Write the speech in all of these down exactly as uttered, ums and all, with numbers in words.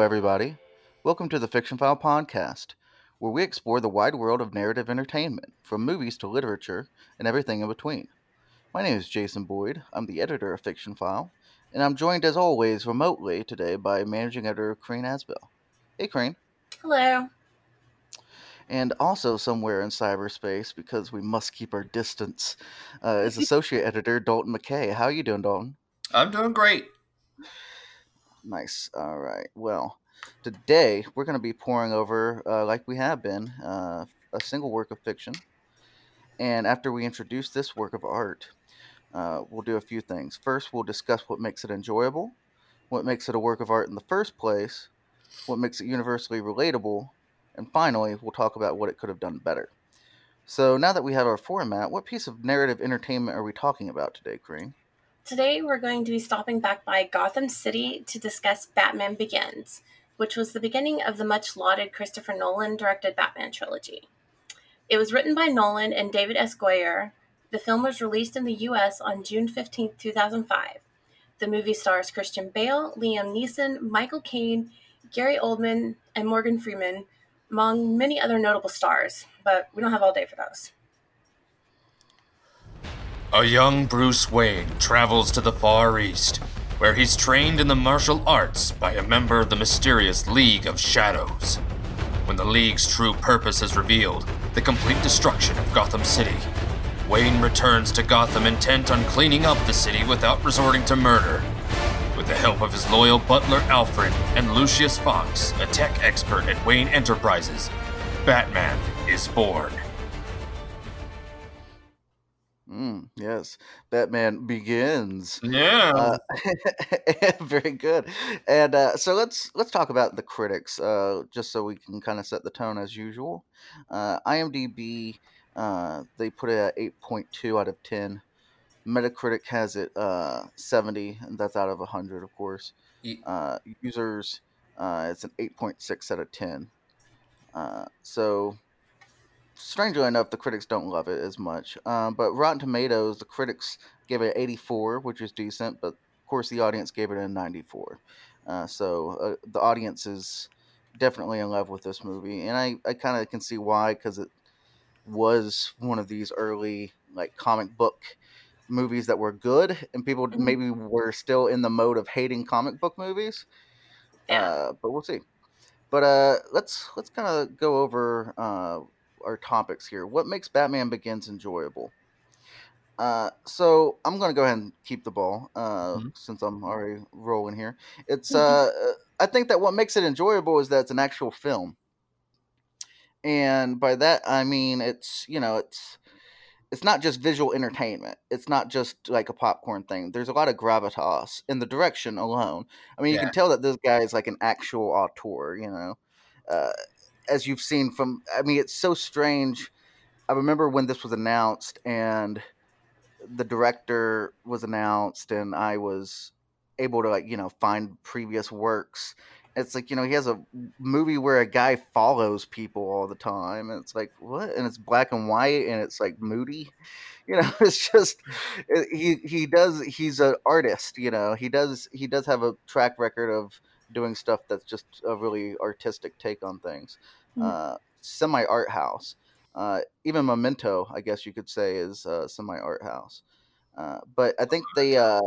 everybody. Welcome to the Fiction File Podcast, where we explore the wide world of narrative entertainment, from movies to literature and everything in between. My name is Jason Boyd. I'm the editor of Fiction File, and I'm joined as always remotely today by managing editor Crane Asbell. Hey, Crane. Hello. And also somewhere in cyberspace, because we must keep our distance, uh, is associate editor Dalton McKay. How are you doing, Dalton? I'm doing great. Nice. All right. Well, today we're going to be pouring over, uh, like we have been, uh, a single work of fiction. And after we introduce this work of art, uh, we'll do a few things. First, we'll discuss what makes it enjoyable, what makes it a work of art in the first place, what makes it universally relatable, and finally, we'll talk about what it could have done better. So now that we have our format, what piece of narrative entertainment are we talking about today, Kareem? Today we're going to be stopping back by Gotham City to discuss Batman Begins, which was the beginning of the much-lauded Christopher Nolan-directed Batman trilogy. It was written by Nolan and David S. Goyer. The film was released in the U S on June fifteenth, two thousand five. The movie stars Christian Bale, Liam Neeson, Michael Caine, Gary Oldman, and Morgan Freeman, among many other notable stars, but we don't have all day for those. A young Bruce Wayne travels to the Far East, where he's trained in the martial arts by a member of the mysterious League of Shadows. When the League's true purpose is revealed, the complete destruction of Gotham City, Wayne returns to Gotham intent on cleaning up the city without resorting to murder. With the help of his loyal butler Alfred and Lucius Fox, a tech expert at Wayne Enterprises, Batman is born. Mm, yes, Batman Begins. Yeah. Uh, very good. And uh, so let's let's talk about the critics, uh, just so we can kind of set the tone as usual. Uh, IMDb, uh, they put it at eight point two out of ten. Metacritic has it uh, seventy, and that's out of one hundred, of course. Uh, users, uh, it's an eight point six out of ten. Uh, so strangely enough, the critics don't love it as much. Um, but Rotten Tomatoes, the critics gave it eighty-four, which is decent, but of course the audience gave it a ninety-four. Uh, so uh, the audience is definitely in love with this movie, and I, I kind of can see why, because it was one of these early like comic book movies that were good, and people Mhm. maybe were still in the mode of hating comic book movies. Yeah. Uh, but we'll see. But uh, let's let's kind of go over uh, our topics here. What makes Batman Begins enjoyable? Uh, so I'm going to go ahead and keep the ball uh, Mhm. since I'm already rolling here. It's uh, I think that what makes it enjoyable is that it's an actual film, and by that I mean it's you know it's it's not just visual entertainment. It's not just like a popcorn thing. There's a lot of gravitas in the direction alone. I mean, you Yeah. can tell that this guy is like an actual auteur, you know. Uh, as you've seen from, I mean, it's so strange. I remember when this was announced and the director was announced, and I was able to, like, you know, find previous works. It's like, you know, he has a movie where a guy follows people all the time, and it's like, what? And it's black and white, and it's like moody. You know, it's just it, he he does he's an artist. You know, he does he does have a track record of doing stuff that's just a really artistic take on things. Mhm. Uh, Semi art house. Uh, even Memento, I guess you could say, is uh, semi art house. Uh, but I think they, uh,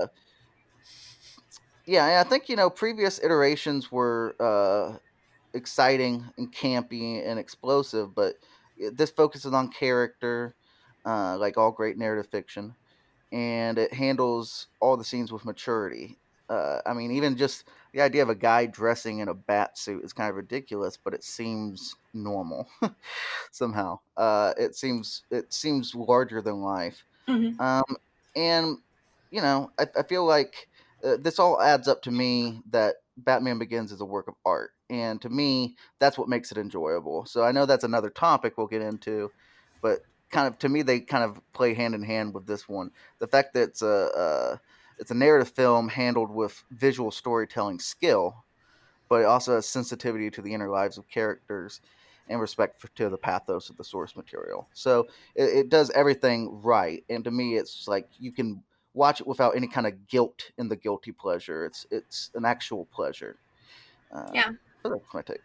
yeah, I think you know previous iterations were uh, exciting and campy and explosive, but this focuses on character, uh, like all great narrative fiction, and it handles all the scenes with maturity. Uh, I mean, even just the idea of a guy dressing in a bat suit is kind of ridiculous, but it seems normal somehow. Uh, it seems it seems larger than life, Mhm. um, and you know, I, I feel like uh, this all adds up to me that Batman Begins is a work of art, and to me, that's what makes it enjoyable. So I know that's another topic we'll get into, but kind of to me, they kind of play hand in hand with this one. The fact that it's a uh, it's a narrative film handled with visual storytelling skill, but it also has sensitivity to the inner lives of characters and respect for, to the pathos of the source material. So it, it does everything right, and to me, it's like you can watch it without any kind of guilt in the guilty pleasure. It's it's an actual pleasure. Uh, Yeah. But that's my take.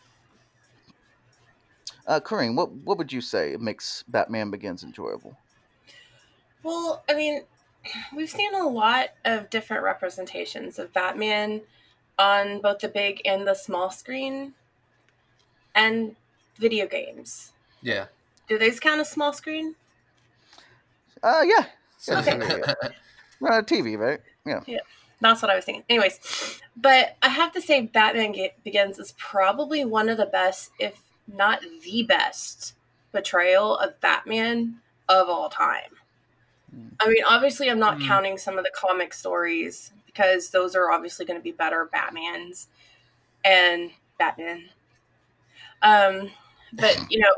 Uh, Kareem, what what would you say makes Batman Begins enjoyable? Well, I mean, we've seen a lot of different representations of Batman on both the big and the small screen, and video games. Yeah. Do those count as small screen? Uh, yeah. Yeah, Okay. yeah, yeah. Uh, T V, right? Yeah. Yeah, that's what I was thinking. Anyways, but I have to say Batman Begins is probably one of the best, if not the best, portrayal of Batman of all time. I mean, obviously, I'm not mm. counting some of the comic stories, because those are obviously going to be better Batmans and Batman. Um, but, you know...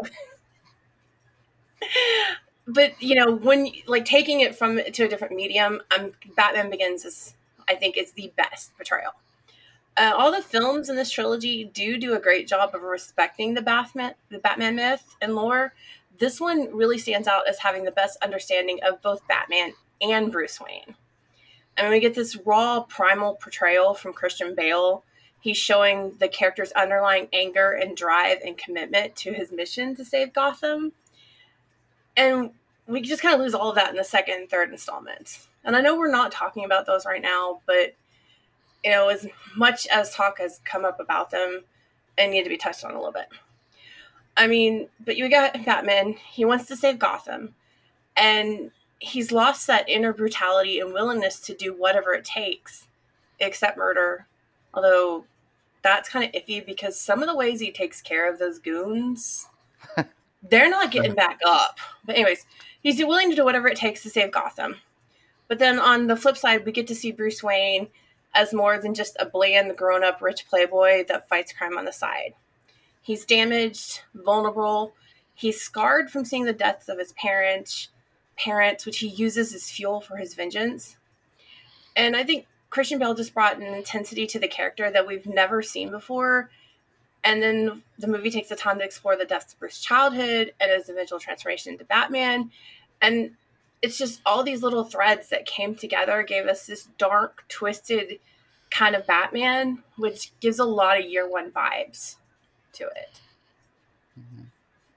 But, you know, when, like, taking it from to a different medium, um, Batman Begins is, I think, is the best portrayal. Uh, all the films in this trilogy do do a great job of respecting the Batman, the Batman myth and lore. This one really stands out as having the best understanding of both Batman and Bruce Wayne. I mean, we get this raw, primal portrayal from Christian Bale. He's showing the character's underlying anger and drive and commitment to his mission to save Gotham. And we just kind of lose all of that in the second and third installments. And I know we're not talking about those right now, but, you know, as much as talk has come up about them, they need to be touched on a little bit. I mean, but you got Batman. He wants to save Gotham. And he's lost that inner brutality and willingness to do whatever it takes, except murder. Although that's kind of iffy, because some of the ways he takes care of those goons... They're not getting back up. But anyways, he's willing to do whatever it takes to save Gotham. But then on the flip side, we get to see Bruce Wayne as more than just a bland, grown-up, rich playboy that fights crime on the side. He's damaged, vulnerable. He's scarred from seeing the deaths of his parents, parents, which he uses as fuel for his vengeance. And I think Christian Bale just brought an intensity to the character that we've never seen before. And then the movie takes the time to explore the depths of Bruce's childhood and his eventual transformation into Batman. And it's just all these little threads that came together gave us this dark, twisted kind of Batman, which gives a lot of year one vibes to it. Mm-hmm.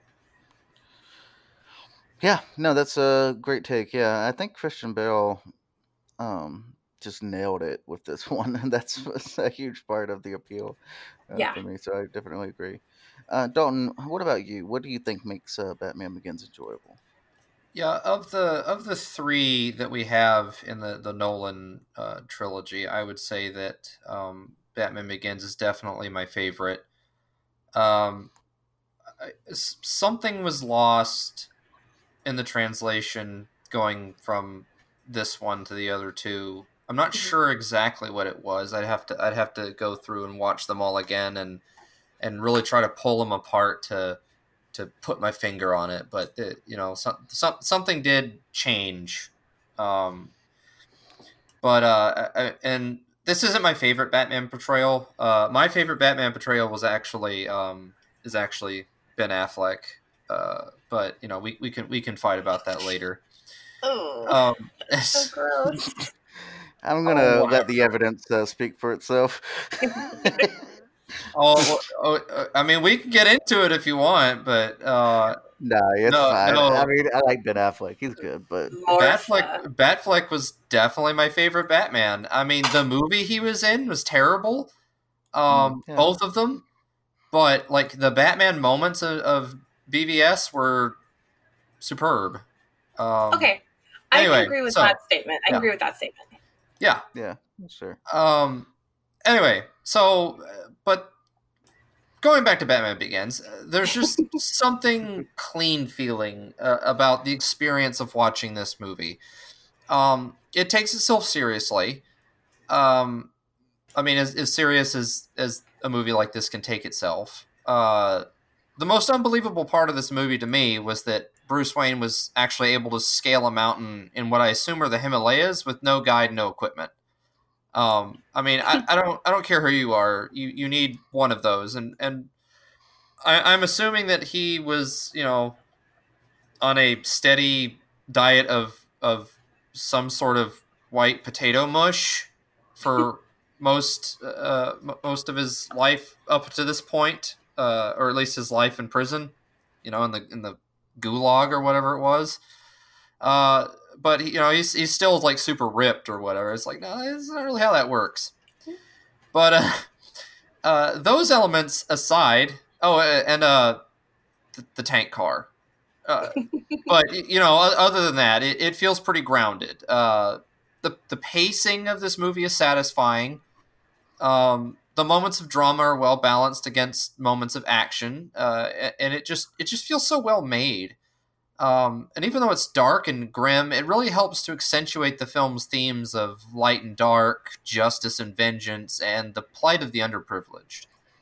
Yeah, no, that's a great take. Yeah, I think Christian Bale um, just nailed it with this one. And that's, that's a huge part of the appeal uh, yeah. for me. So I definitely agree. Uh, Dalton, what about you? What do you think makes uh, Batman Begins enjoyable? Yeah, of the of the three that we have in the the Nolan uh, trilogy, I would say that um, Batman Begins is definitely my favorite. Um, I, something was lost in the translation going from this one to the other two. I'm not mm-hmm. sure exactly what it was. I'd have to I'd have to go through and watch them all again and and really try to pull them apart to. to put my finger on it, but it, you know, some, some, something did change. Um, but, uh, I, and this isn't my favorite Batman portrayal. Uh, my favorite Batman portrayal was actually, um, is actually Ben Affleck. Uh, but you know, we, we can, we can fight about that later. Oh, um, so gross. I'm going to oh, wow. let the evidence uh, speak for itself. Oh, oh, I mean, we can get into it if you want, but uh, no, it's no, fine. No. I mean, I like Ben Affleck; he's good, but Batfleck, Batfleck was definitely my favorite Batman. I mean, the movie he was in was terrible, um, yeah. both of them, but like the Batman moments of, of B V S were superb. Um, okay, I anyway, can agree with so, that statement. I yeah. agree with that statement. Yeah, yeah, sure. Um, anyway, so. But going back to Batman Begins, there's just something clean feeling uh, about the experience of watching this movie. Um, it takes itself seriously. Um, I mean, as, as serious as, as a movie like this can take itself. Uh, the most unbelievable part of this movie to me was that Bruce Wayne was actually able to scale a mountain in what I assume are the Himalayas with no guide, no equipment. Um, I mean, I, I don't, I don't care who you are. You, you need one of those. And, and I, I'm assuming that he was, you know, on a steady diet of, of some sort of white potato mush for most uh, most of his life up to this point, uh, or at least his life in prison, you know, in the in the gulag or whatever it was. Uh, but he, you know, he's he's still like super ripped or whatever. It's like, no, that's not really how that works. But uh, uh, those elements aside, oh, and uh, the, the tank car. Uh, but you know, other than that, it, it feels pretty grounded. Uh, the the pacing of this movie is satisfying. Um, the moments of drama are well balanced against moments of action, uh, and it just it just feels so well made. Um, and even though it's dark and grim, it really helps to accentuate the film's themes of light and dark, justice and vengeance, and the plight of the underprivileged.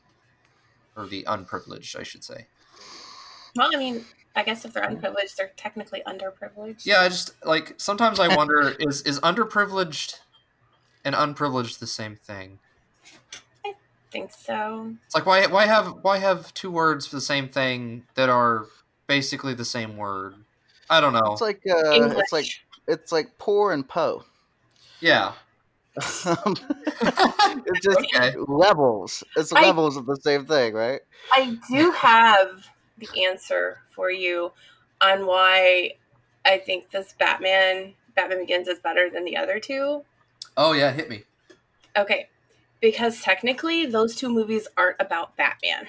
Or the unprivileged, I should say. Well, I mean, I guess if they're unprivileged, they're technically underprivileged. Yeah, I just, like, sometimes I wonder, is, is underprivileged and unprivileged the same thing? I think so. It's like, why why have why have two words for the same thing that are basically the same word? I don't know. It's like uh, English. it's like it's like poor and po. Yeah. Um, it's just Okay. levels. It's I- levels of the same thing, right? I do have the answer for you on why I think this Batman, Batman Begins is better than the other two. Oh, yeah, hit me. Okay. Because technically, those two movies aren't about Batman.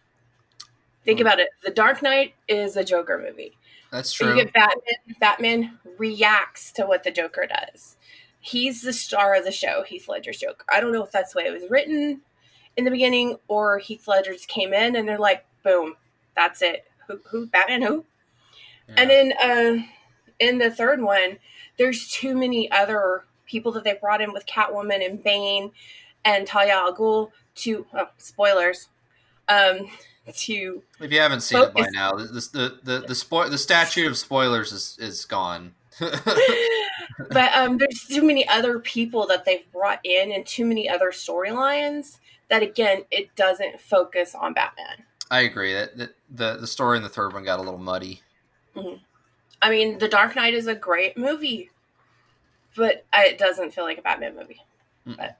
Think Hmm. about it. The Dark Knight is a Joker movie. That's So true. you get Batman. Batman reacts to what the Joker does. He's the star of the show, Heath Ledger's Joker. I don't know if that's the way it was written in the beginning, or Heath Ledger just came in and they're like, boom, that's it. Who, who Batman, who? Yeah. And then uh, in the third one, there's too many other people that they brought in with Catwoman and Bane and Talia al Ghul to, oh, spoilers, um, to If you haven't seen it by Focus. now, the the the the, spo- the statute of spoilers is is gone. but um, there's too many other people that they've brought in and too many other storylines that, again, it doesn't focus on Batman. I agree that, that the the story in the third one got a little muddy. I mean, The Dark Knight is a great movie, but it doesn't feel like a Batman movie. But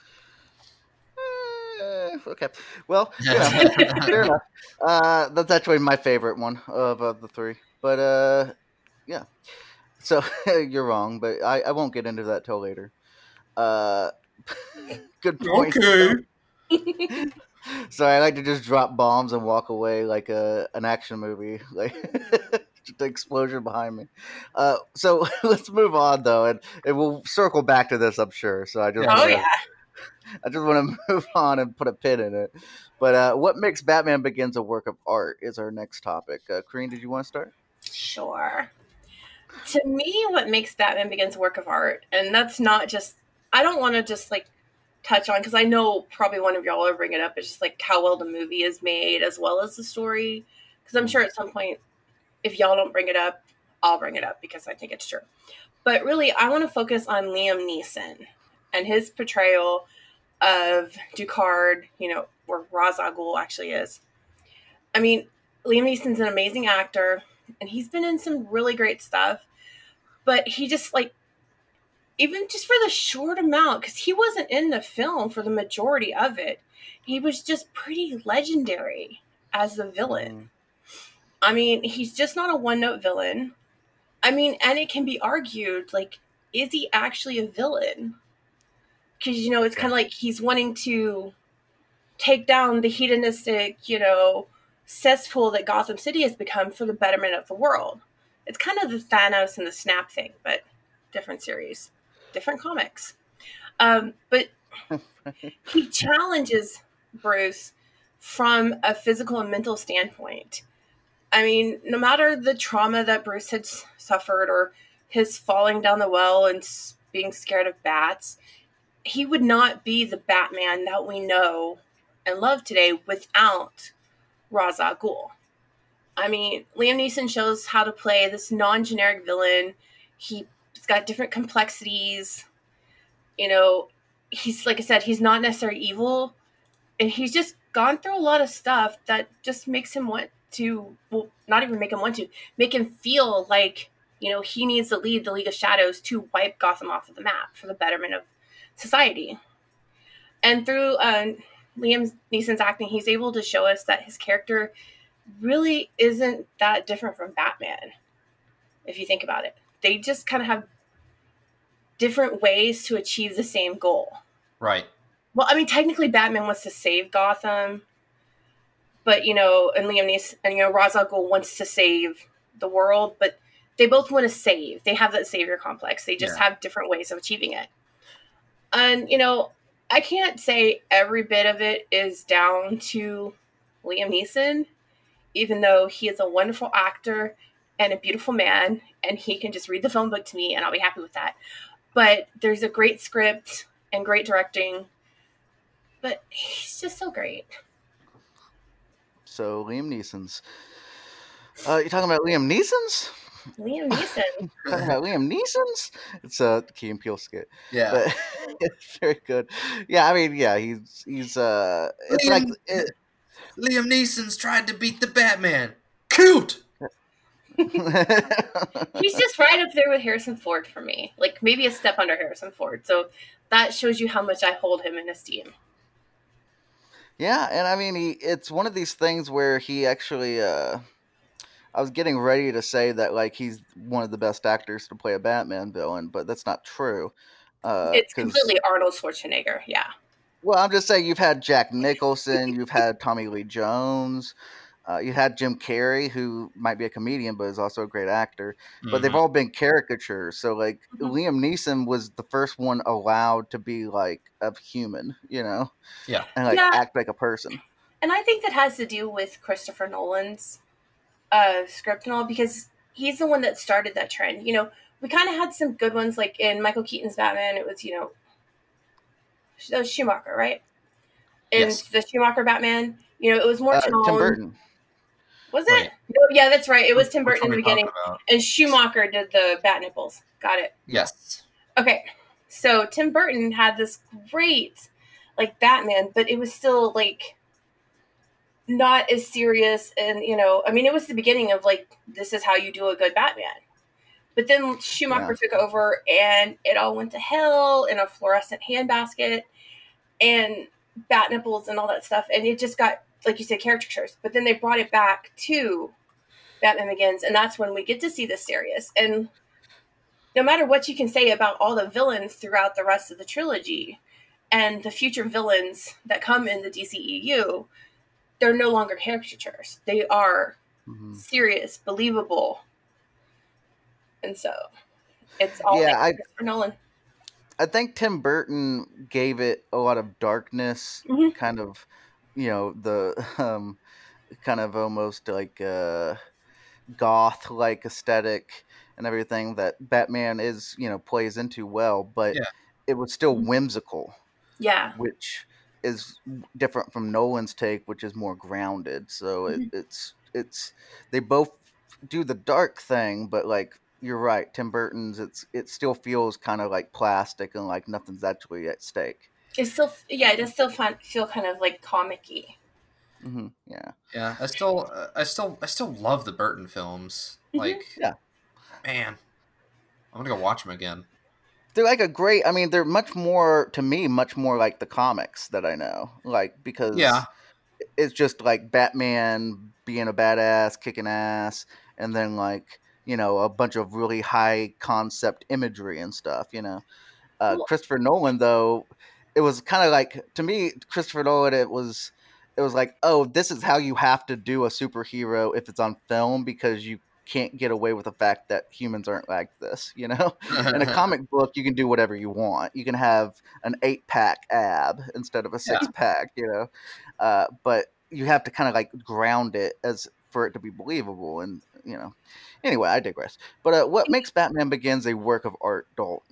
Uh, okay. Well, yeah, fair enough. Uh, that's actually my favorite one of, of the three. But uh, yeah. So you're wrong, but I, I won't get into that till later. Uh, good point. So I like to just drop bombs and walk away like a an action movie, like just the explosion behind me. Uh, so let's move on though, and, and we'll circle back to this, I'm sure. So I just Yeah. oh wanna, yeah, I just want to move on and put a pin in it. But uh, what makes Batman Begins a work of art is our next topic. Uh, Kareen, did you want to start? sure. To me, what makes Batman Begins a work of art, and that's not just, I don't want to just like touch on, because I know probably one of y'all will bring it up, it's just like how well the movie is made as well as the story. Because I'm sure at some point, if y'all don't bring it up, I'll bring it up because I think it's true. But really, I want to focus on Liam Neeson and his portrayal of Ducard, you know, where Ra's al Ghul actually is. I mean, Liam Neeson's an amazing actor, and he's been in some really great stuff, but he just, like, even just for the short amount, because he wasn't in the film for the majority of it, he was just pretty legendary as the villain. I mean, he's just not a one-note villain. I mean, and it can be argued, like, is he actually a villain? Because, you know, it's kind of like he's wanting to take down the hedonistic, you know, cesspool that Gotham City has become for the betterment of the world. It's kind of the Thanos and the Snap thing, but different series, different comics. Um, but he challenges Bruce from a physical and mental standpoint. I mean, no matter the trauma that Bruce had s- suffered or his falling down the well and s- being scared of bats, he would not be the Batman that we know and love today without Ra's al Ghul. I mean, Liam Neeson shows how to play this non-generic villain. He's got different complexities. You know, he's, like I said, he's not necessarily evil. And he's just gone through a lot of stuff that just makes him want to, well, not even make him want to, make him feel like, you know, he needs to lead the League of Shadows to wipe Gotham off of the map for the betterment of society. And through uh, Liam Neeson's acting, he's able to show us that his character really isn't that different from Batman, if you think about it. They just kind of have different ways to achieve the same goal. Right. Well, I mean, technically Batman wants to save Gotham, but, you know, and Liam Neeson, and, you know, Ra's al Ghul wants to save the world, but they both want to save. They have that savior complex. They just yeah. have different ways of achieving it. And, you know, I can't say every bit of it is down to Liam Neeson, even though he is a wonderful actor and a beautiful man, and he can just read the phone book to me, and I'll be happy with that. But there's a great script and great directing, but he's just so great. So, Liam Neeson's. Uh, you're talking about Liam Neeson's? Liam Neeson. Talking about Liam Neeson's? It's a Key and Peele skit. Yeah. But it's very good. Yeah, I mean, yeah, he's, he's, uh, it's Liam, like. It, Liam Neeson's tried to beat the Batman. Cute! He's just right up there with Harrison Ford for me. Like, maybe a step under Harrison Ford. So that shows you how much I hold him in esteem. Yeah, and I mean, he, it's one of these things where he actually, uh, I was getting ready to say that, like, he's one of the best actors to play a Batman villain, but that's not true. Uh, it's completely Arnold Schwarzenegger, yeah. Well, I'm just saying, you've had Jack Nicholson, you've had Tommy Lee Jones, uh, you had Jim Carrey, who might be a comedian, but is also a great actor. But mm-hmm. they've all been caricatures. So, like, mm-hmm. Liam Neeson was the first one allowed to be, like, a human, you know? Yeah. And, like, yeah. act like a person. And I think that has to do with Christopher Nolan's uh, script and all, because he's the one that started that trend. You know, we kind of had some good ones, like in Michael Keaton's Batman, it was, you know, that was Schumacher, right? In yes. the Schumacher Batman, you know, it was more uh, tone. Tim Burton. Was it? Right. No, yeah, that's right. It was Tim Burton in the beginning. About? And Schumacher did the bat nipples. Got it. Yes. Okay. So Tim Burton had this great, like, Batman, but it was still, like, not as serious. And, you know, I mean, it was the beginning of, like, this is how you do a good Batman. But then Schumacher yeah. took over, and it all went to hell in a fluorescent handbasket and bat nipples and all that stuff. And it just got, like you said, caricatures. But then they brought it back to Batman Begins, and that's when we get to see the serious. And no matter what you can say about all the villains throughout the rest of the trilogy and the future villains that come in the D C E U, they're no longer caricatures. They are mm-hmm. serious, believable. And so it's all yeah, like I, Nolan. I think Tim Burton gave it a lot of darkness, mm-hmm. kind of, you know, the um, kind of almost like uh, goth-like aesthetic and everything that Batman is, you know, plays into well, but yeah. it was still whimsical. Yeah. Which is different from Nolan's take, which is more grounded. So mm-hmm. it, it's, it's, they both do the dark thing, but like, you're right, Tim Burton's, it's, it still feels kind of like plastic and like nothing's actually at stake. It's still, yeah, it does still fun, feel kind of like comic-y. Mm-hmm. Yeah. Yeah. I still, uh, I still, I still love the Burton films. Mm-hmm. Like, yeah, man, I'm gonna go watch them again. They're like a great, I mean, they're much more, to me, much more like the comics that I know. Like, because yeah. it's just like Batman being a badass, kicking ass, and then like, you know, a bunch of really high concept imagery and stuff, you know. Uh, cool. Christopher Nolan, though, it was kind of like, to me, Christopher Nolan, it was, it was like, oh, this is how you have to do a superhero if it's on film, because you can't get away with the fact that humans aren't like this, you know? In a comic book, you can do whatever you want. You can have an eight-pack ab instead of a six-pack, yeah. you know? Uh, but you have to kind of like ground it as for it to be believable, and, you know. Anyway, I digress. But uh, what makes Batman Begins a work of art, Dalton?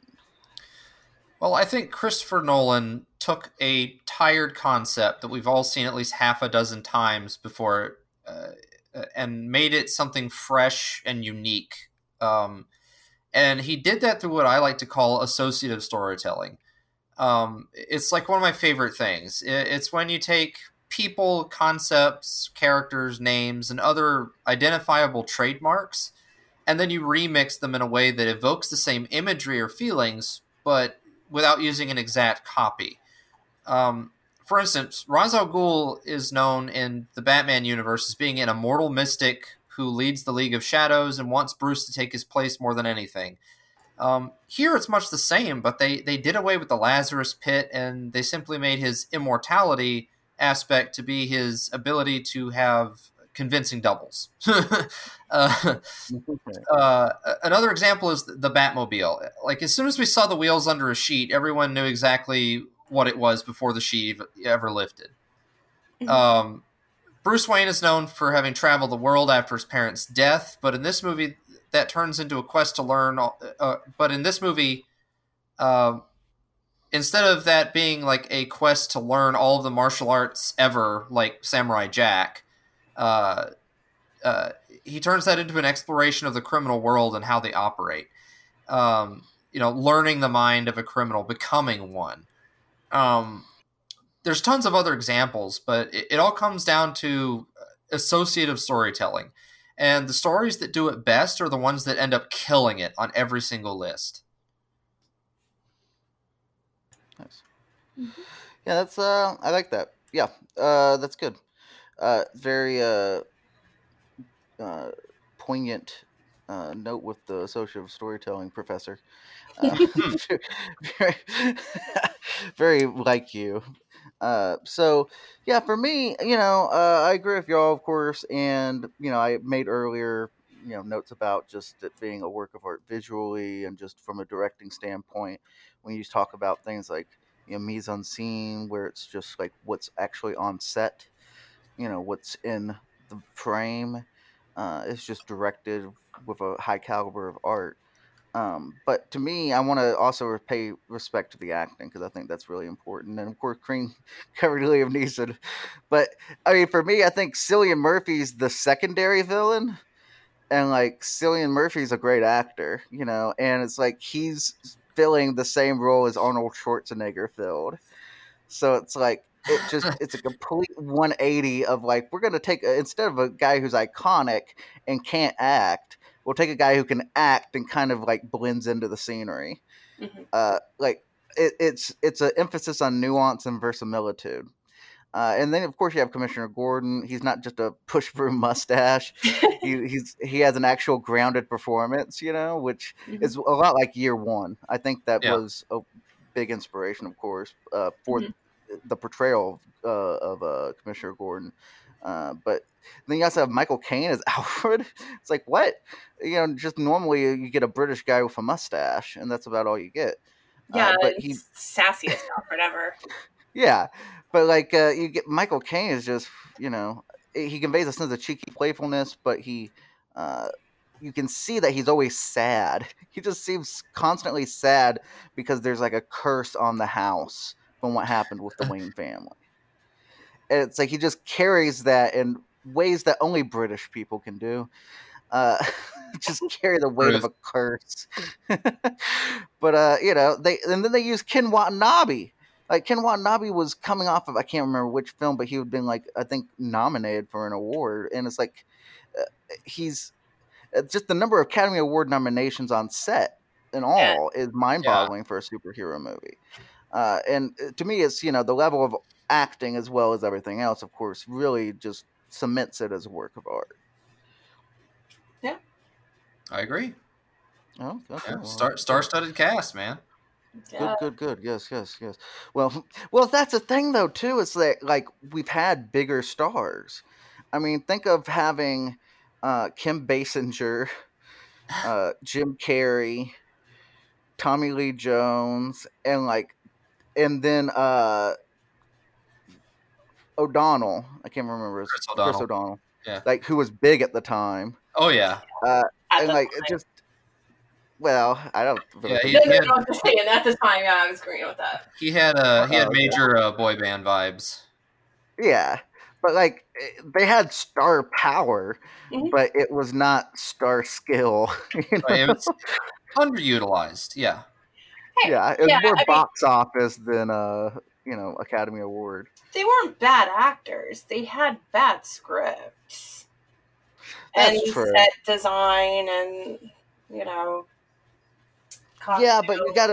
Well, I think Christopher Nolan took a tired concept that we've all seen at least half a dozen times before uh, and made it something fresh and unique. Um, and he did that through what I like to call associative storytelling. Um, it's like one of my favorite things. It's when you take people, concepts, characters, names, and other identifiable trademarks, and then you remix them in a way that evokes the same imagery or feelings, but without using an exact copy. Um, for instance, Ra's al Ghul is known in the Batman universe as being an immortal mystic who leads the League of Shadows and wants Bruce to take his place more than anything. Um, here it's much the same, but they, they did away with the Lazarus Pit, and they simply made his immortality aspect to be his ability to have convincing doubles. uh, uh, another example is the Batmobile. Like, as soon as we saw the wheels under a sheet, everyone knew exactly what it was before the sheet ever lifted. Um, Bruce Wayne is known for having traveled the world after his parents' death, but in this movie, that turns into a quest to learn. Uh, but in this movie, uh, instead of that being like a quest to learn all of the martial arts ever, like Samurai Jack, uh, uh, he turns that into an exploration of the criminal world and how they operate. Um, you know, learning the mind of a criminal, becoming one. Um, there's tons of other examples, but it, it all comes down to associative storytelling. And the stories that do it best are the ones that end up killing it on every single list. Nice. Mm-hmm. Yeah, that's uh, I like that. Yeah, uh, that's good. Uh, very uh, uh, poignant uh, note with the associative storytelling professor. Uh, very, very like you. Uh, so yeah, for me, you know, uh, I agree with y'all, of course, and you know, I made earlier, you know, notes about just it being a work of art visually and just from a directing standpoint. When you talk about things like, you know, mise en scene, where it's just like what's actually on set, you know, what's in the frame, uh, it's just directed with a high caliber of art. Um, but to me, I want to also pay respect to the acting because I think that's really important. And of course, Cream covered Liam Neeson. But I mean, for me, I think Cillian Murphy's the secondary villain, and like Cillian Murphy's a great actor, you know, and it's like he's filling the same role as Arnold Schwarzenegger filled. So it's like it just it's a complete one eighty of like we're gonna take a, instead of a guy who's iconic and can't act. We'll take a guy who can act and kind of like blends into the scenery. Mm-hmm. Uh, like it, it's it's an emphasis on nuance and verisimilitude. Uh, and then of course you have Commissioner Gordon. He's not just a push broom mustache. he, he's he has an actual grounded performance, you know, which mm-hmm. is a lot like Year One. I think that yeah. was a big inspiration, of course, uh, for mm-hmm. the portrayal of, uh, of uh, Commissioner Gordon. Uh, but then you also have Michael Caine as Alfred. It's like, what? You know, just normally you get a British guy with a mustache, and that's about all you get. Yeah, uh, but he's sassiest Alfred ever. Yeah, but like uh, you get Michael Caine is just, you know, he conveys a sense of cheeky playfulness, but he, uh, you can see that he's always sad. He just seems constantly sad because there's like a curse on the house from what happened with the Wayne family. And it's like he just carries that in ways that only British people can do. Uh, just carry the weight of a curse. But uh, you know, they and then they use Ken Watanabe. Like Ken Watanabe was coming off of I can't remember which film, but he had been like I think nominated for an award, and it's like uh, he's uh, just the number of Academy Award nominations on set and all yeah. is mind-boggling yeah. for a superhero movie. Uh, and to me, it's you know the level of acting as well as everything else, of course, really just cements it as a work of art. Yeah, I agree. Oh, okay. Yeah. Well, Star star-studded cast, man. Yeah. Good, good, good. Yes, yes, yes. Well, well, that's the thing though too. Is that like we've had bigger stars. I mean, think of having uh, Kim Basinger, uh, Jim Carrey, Tommy Lee Jones, and like, and then. Uh, O'Donnell, I can't remember his Chris O'Donnell. Chris O'Donnell, yeah, like who was big at the time. Oh yeah, uh, and like it just, well, I don't. Really yeah, he, he had, I'm just saying at the time, yeah, I was agreeing with that. He had uh, he had uh, major uh, boy band vibes. Yeah, but like they had star power, mm-hmm. but it was not star skill. You know? Right, it was underutilized. Yeah, hey, yeah, it was yeah, more I box mean, office than uh, you know, Academy Award. They weren't bad actors. They had bad scripts. That's and true. Set design and, you know, costume. Yeah, but you gotta, you,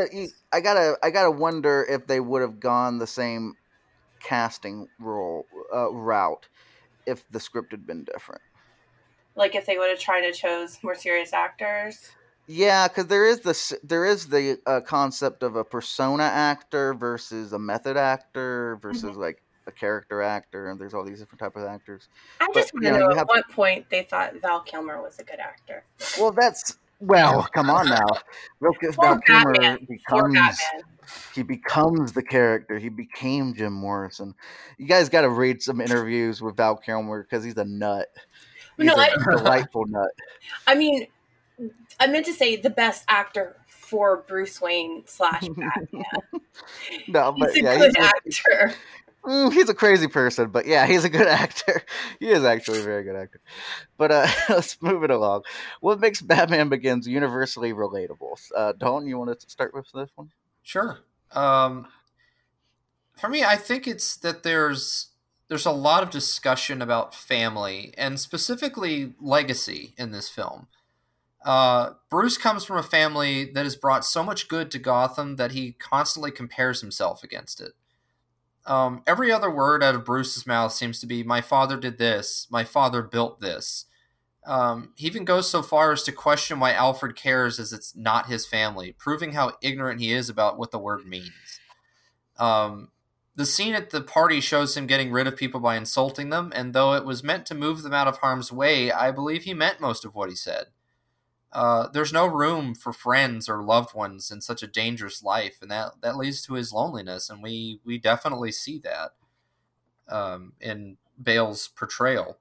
I gotta I gotta wonder if they would have gone the same casting role uh, route if the script had been different. Like if they would have tried to chose more serious actors. Yeah, because there is this there is the uh, concept of a persona actor versus a method actor versus Mm-hmm. like a character actor, and there's all these different types of actors. I But just want you to know, know you at have what point they thought Val Kilmer was a good actor. well, that's well, come on now. Val For Kilmer Batman. For becomes Batman. he becomes the character. He became Jim Morrison. You guys got to read some interviews with Val Kilmer because he's a nut. He's No, a I, delightful nut. I mean, I meant to say the best actor for Bruce Wayne slash Batman. No, He's but a yeah, good he's a, actor. mm, he's a crazy person, but yeah, he's a good actor. He is actually a very good actor. But uh, let's move it along. What makes Batman Begins universally relatable? Uh, Dalton, you want to start with this one? Sure. Um, for me, I think it's that there's there's a lot of discussion about family and specifically legacy in this film. Uh, Bruce comes from a family that has brought so much good to Gotham that he constantly compares himself against it. Um, every other word out of Bruce's mouth seems to be, my father did this, my father built this. Um, he even goes so far as to question why Alfred cares as it's not his family, proving how ignorant he is about what the word means. Um, the scene at the party shows him getting rid of people by insulting them, and though it was meant to move them out of harm's way, I believe he meant most of what he said. Uh, there's no room for friends or loved ones in such a dangerous life, and that, that leads to his loneliness, and we, we definitely see that um, in Bale's portrayal.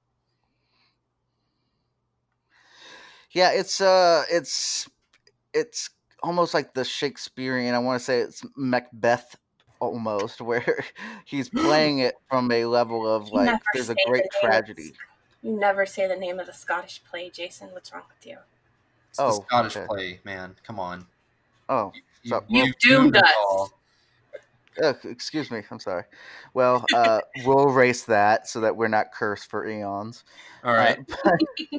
Yeah, it's uh, it's it's almost like the Shakespearean. I want to say it's Macbeth almost, where he's playing it from a level of You like never there's a say great the name of- tragedy. You never say the name of the Scottish play, Jason. What's wrong with you? It's the Oh, Scottish okay. play, man. Come on. Oh, You, so- You doomed us us. all. uh, excuse me. I'm sorry. Well, uh, we'll erase that so that we're not cursed for eons. All right. Uh,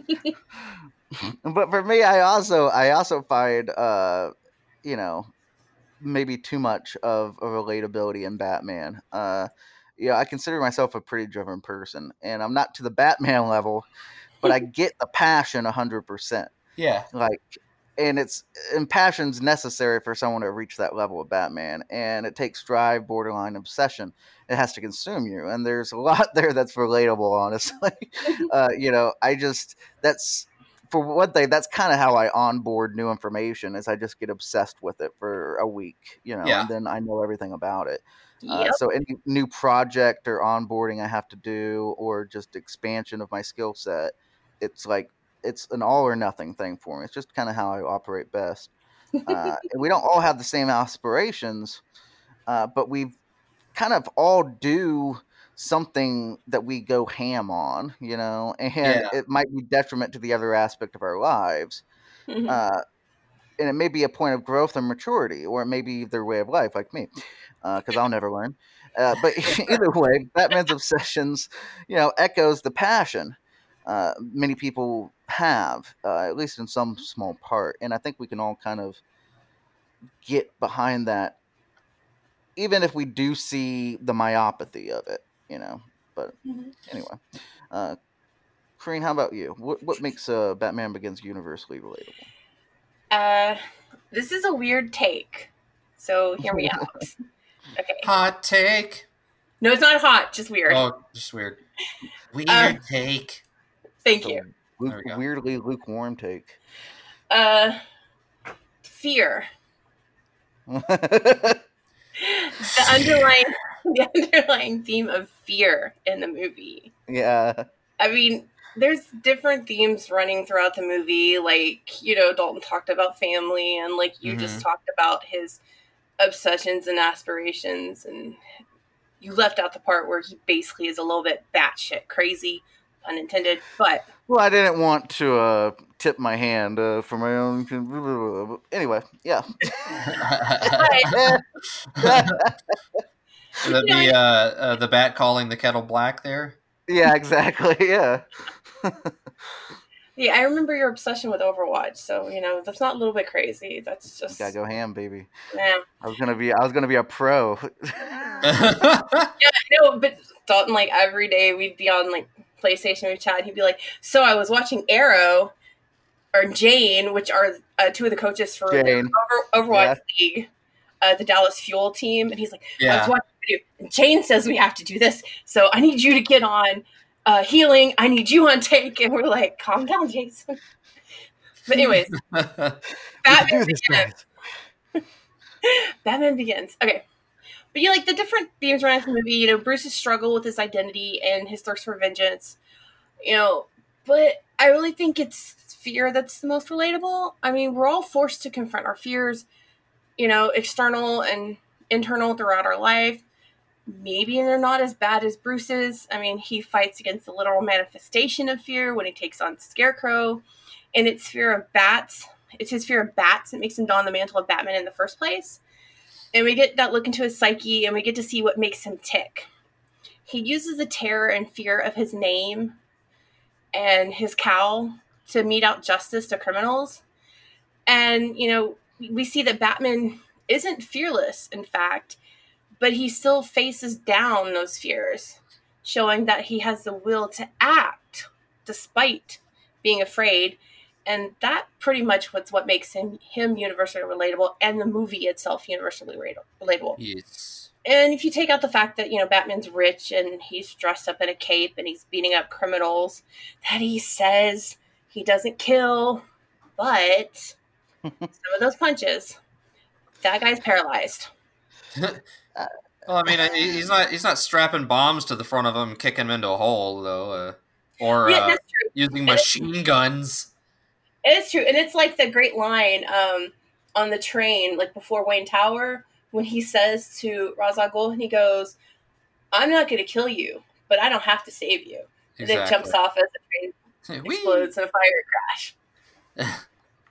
but, but for me, I also I also find uh, you know, maybe too much of a relatability in Batman. Uh, yeah, I consider myself a pretty driven person, and I'm not to the Batman level, but I get the passion a hundred percent. Yeah. Like, and it's and passion's necessary for someone to reach that level of Batman, and it takes drive, borderline obsession. It has to consume you, and there's a lot there that's relatable. Honestly, uh, you know, I just that's. For one thing, that's kind of how I onboard new information. Is I just get obsessed with it for a week, you know, Yeah. and then I know everything about it. Uh, Yep. so any new project or onboarding I have to do, or just expansion of my skill set, it's like it's an all or nothing thing for me. It's just kind of how I operate best. Uh, and we don't all have the same aspirations, uh, but we kind of all do something that we go ham on, you know, and Yeah. it might be detriment to the other aspect of our lives. Mhm. Uh, and it may be a point of growth and maturity, or it may be their way of life, like me, because I'll never learn. Uh, but either way, Batman's obsessions, you know, echoes the passion uh, many people have, uh, at least in some small part. And I think we can all kind of get behind that, even if we do see the myopathy of it, you know. But Mhm. anyway, uh, Kareen, how about you? What what makes uh, Batman Begins universally relatable? Uh, this is a weird take, so hear me out. Okay. Hot take. No, it's not hot, just weird. Oh, just weird. Weird Uh, take. Thank So, you. luke- There we go. weirdly lukewarm take. Uh, fear. Yeah, The underlying, the underlying theme of fear in the movie. I mean, there's different themes running throughout the movie. Like, you know, Dalton talked about family, and like you just talked about his obsessions and aspirations, and you left out the part where he basically is a little bit batshit crazy, pun intended. But well, I didn't want to uh, tip my hand uh, for my own. But anyway, yeah. Would that be uh, uh, the bat calling the kettle black there? Yeah, exactly. Yeah. Yeah, I remember your obsession with Overwatch, so you know that's not a little bit crazy. That's just Gotta go ham, baby. yeah. I was gonna be I was gonna be a pro. Yeah, no, but Dalton, like every day we'd be on like PlayStation with Chad. He'd be like, "So I was watching Arrow or Jane, which are uh, two of the coaches for the Jane. Over- Overwatch Yeah. League, uh, the Dallas Fuel team," and he's like, "I Yeah. was watching a video. And Jane says we have to do this, so I need you to get on uh, healing. I need you on tank." And we're like, "Calm down, Jason." But anyways, We can Batman do this, Begins. guys. Batman Begins. Okay. But you like the different themes around the movie, you know, Bruce's struggle with his identity and his thirst for vengeance, you know, but I really think it's fear that's the most relatable. I mean, we're all forced to confront our fears, you know, external and internal throughout our life. Maybe they're not as bad as Bruce's. I mean, he fights against the literal manifestation of fear when he takes on Scarecrow, and it's fear of bats. It's his fear of bats that makes him don the mantle of Batman in the first place. And we get that look into his psyche, and we get to see what makes him tick. He uses the terror and fear of his name and his cowl to mete out justice to criminals. And, you know, we see that Batman isn't fearless, in fact, but he still faces down those fears, showing that he has the will to act despite being afraid. And that pretty much was what makes him him universally relatable, and the movie itself universally relatable. Yes. And if you take out the fact that, you know, Batman's rich and he's dressed up in a cape and he's beating up criminals, that he says he doesn't kill, but some of those punches, that guy's paralyzed. Well, I mean, he- he's not he's not strapping bombs to the front of him, kicking him into a hole, though, uh, or Yeah, uh, that's true. using machine guns. It's true. And it's like the great line um, on the train, like before Wayne Tower, when he says to Ra's al Ghul, and he goes, "I'm not going to kill you, but I don't have to save you." And then Exactly. jumps off as the train Whee! explodes in a fire crash.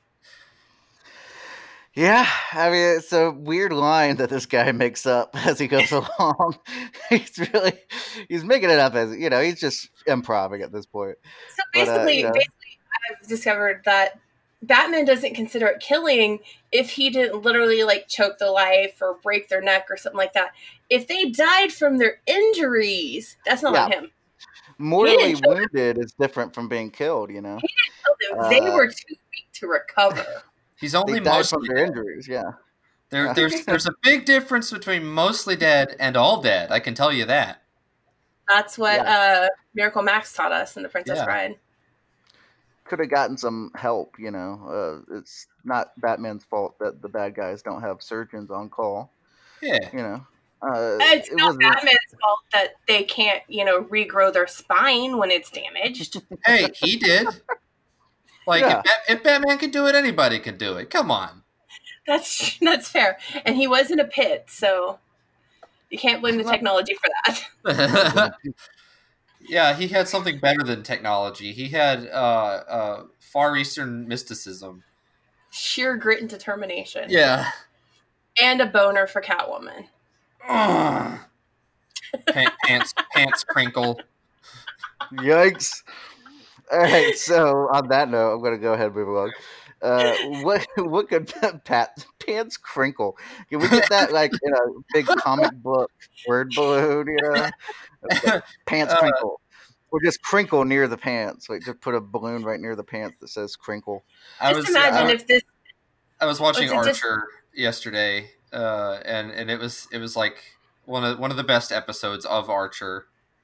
Yeah, I mean, it's a weird line that this guy makes up as he goes along. He's really, he's making it up as, you know, he's just improving at this point. So But, uh, basically, you know. basically, I've discovered that Batman doesn't consider it killing if he didn't literally like choke the life or break their neck or something like that. If they died from their injuries, that's not on Yeah. him. Mortally kill wounded is different from being killed, you know? Kill them. They Uh, were too weak to recover. He's They only died from mostly their dead. injuries, yeah. There, Yeah. there's there's a big difference between mostly dead and all dead. I can tell you that. That's what uh, Miracle Max taught us in The Princess Yeah. Bride. Could have gotten some help, you know? Uh, it's not Batman's fault that the bad guys don't have surgeons on call, Yeah. you know? Uh, It's it not wasn't- Batman's fault that they can't, you know, regrow their spine when it's damaged. Hey, he did. Like Yeah. if, Bat- if Batman could do it, anybody could do it. Come on. That's that's fair. And he was in a pit, so you can't blame the technology for that. Yeah, he had something better than technology. He had uh, uh, Far Eastern mysticism. Sheer grit and determination. Yeah. And a boner for Catwoman. Ugh. Pa- pants, pants crinkle. Yikes. All right, so on that note, I'm going to go ahead and move along. Uh, what what could Pat pants crinkle? Can we get that like in a big comic book word balloon? You know, like, pants Uh, crinkle, or just crinkle near the pants. Like just put a balloon right near the pants that says crinkle. I Just was imagine I, if this I was watching was it just- Archer yesterday, uh, and and it was it was like one of one of the best episodes of Archer.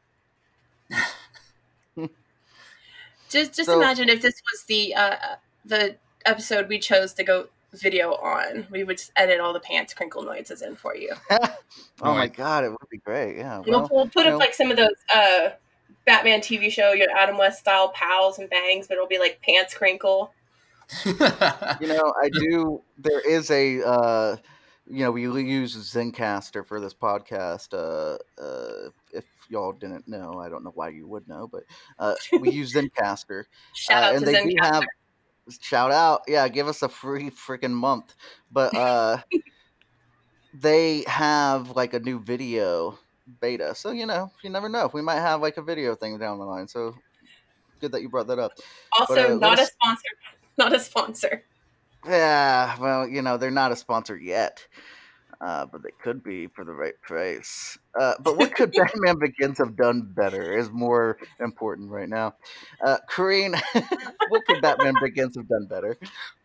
just just So- imagine if this was the uh, the episode we chose to go video on. We would just edit all the pants crinkle noises in for you. Oh my Right. god, it would be great. Yeah. We'll, Well, we'll put you up know- like some of those uh, Batman T V show, you know, Adam West style pals and bangs, but it'll be like pants crinkle. you know, I do. There is a, uh, you know, we use Zencaster for this podcast. Uh, uh, if y'all didn't know, I don't know why you would know, but uh, we use Zencaster. Shout uh, out and to they do Zencaster. have shout out, yeah, give us a free freaking month. But uh, they have like a new video beta, so you know, you never know. We might have like a video thing down the line. So good that you brought that up. Also, But, uh, not a let's- sponsor. Not a sponsor. Yeah, well, you know, they're not a sponsor yet. Uh, but they could be for the right price. Uh, but what could Batman Begins have done better is more important right now. Uh, Corrine, what could Batman Begins have done better?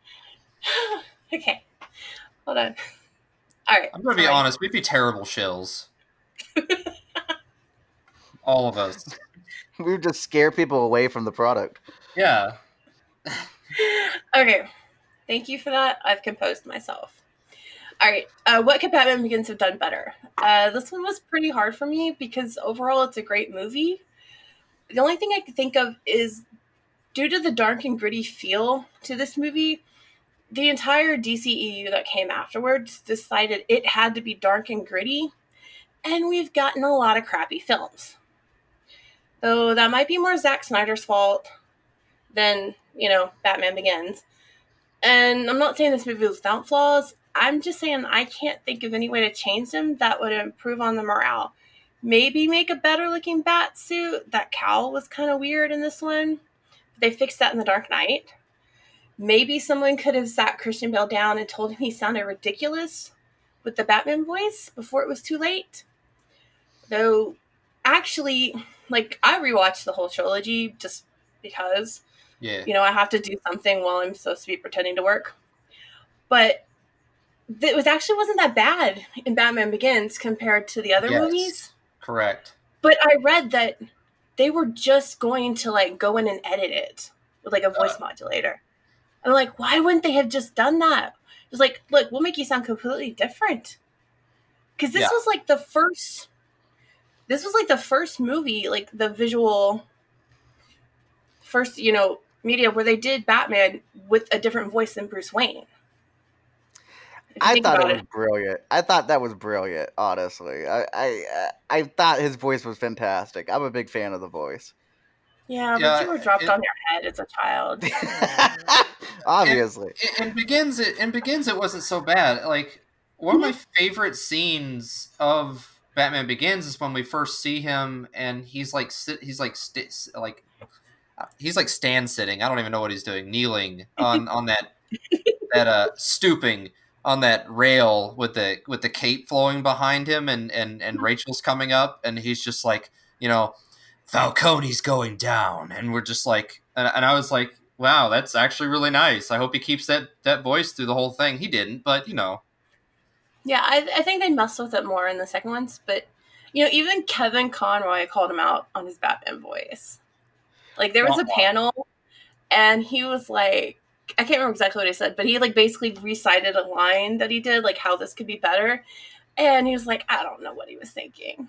Okay, hold on. All right. I'm gonna be fine. honest. We'd be terrible shills. All of us. We would just scare people away from the product. Yeah. Okay, thank you for that. I've composed myself. All right, uh, what could Batman Begins have done better? Uh, this one was pretty hard for me because overall it's a great movie. The only thing I could think of is due to the dark and gritty feel to this movie, the entire D C E U that came afterwards decided it had to be dark and gritty, and we've gotten a lot of crappy films. Though that might be more Zack Snyder's fault than, you know, Batman Begins. And I'm not saying this movie was without flaws. I'm just saying I can't think of any way to change them that would improve on the morale. Maybe make a better looking bat suit. That cowl was kind of weird in this one. They fixed that in The Dark Knight. Maybe someone could have sat Christian Bale down and told him he sounded ridiculous with the Batman voice before it was too late. Though, actually, like, I rewatched the whole trilogy just because, Yeah. you know, I have to do something while I'm supposed to be pretending to work. But it was actually wasn't that bad in Batman Begins compared to the other Yes. movies. Correct. But I read that they were just going to like go in and edit it with like a voice Uh. modulator. I'm like, why wouldn't they have just done that? It's like, look, we'll make you sound completely different. Because this Yeah. was like the first. This was like the first movie, like the visual. First, you know, media where they did Batman with a different voice than Bruce Wayne. If you I think thought it about was brilliant. I thought that was brilliant. Honestly, I I uh, I thought his voice was fantastic. I'm a big fan of the voice. Yeah, Yeah, but you were dropped it- on your head as a child. Obviously, In, in begins it in begins it wasn't so bad. Like one of my favorite scenes of Batman Begins is when we first see him and he's like sit, he's like st- like he's like stand sitting. I don't even know what he's doing, kneeling on on that that uh stooping on that rail with the with the cape flowing behind him, and and and Rachel's coming up, and he's just like, you know, Falcone's going down, and we're just like, and, and I was like, wow, that's actually really nice. I hope he keeps that that voice through the whole thing. He didn't, but you know, Yeah, I, I think they messed with it more in the second ones, but you know, even Kevin Conroy called him out on his Batman voice. Like there was a Wah, wah. panel, and he was like, I can't remember exactly what he said, but he like basically recited a line that he did, like how this could be better, and he was like, I don't know what he was thinking.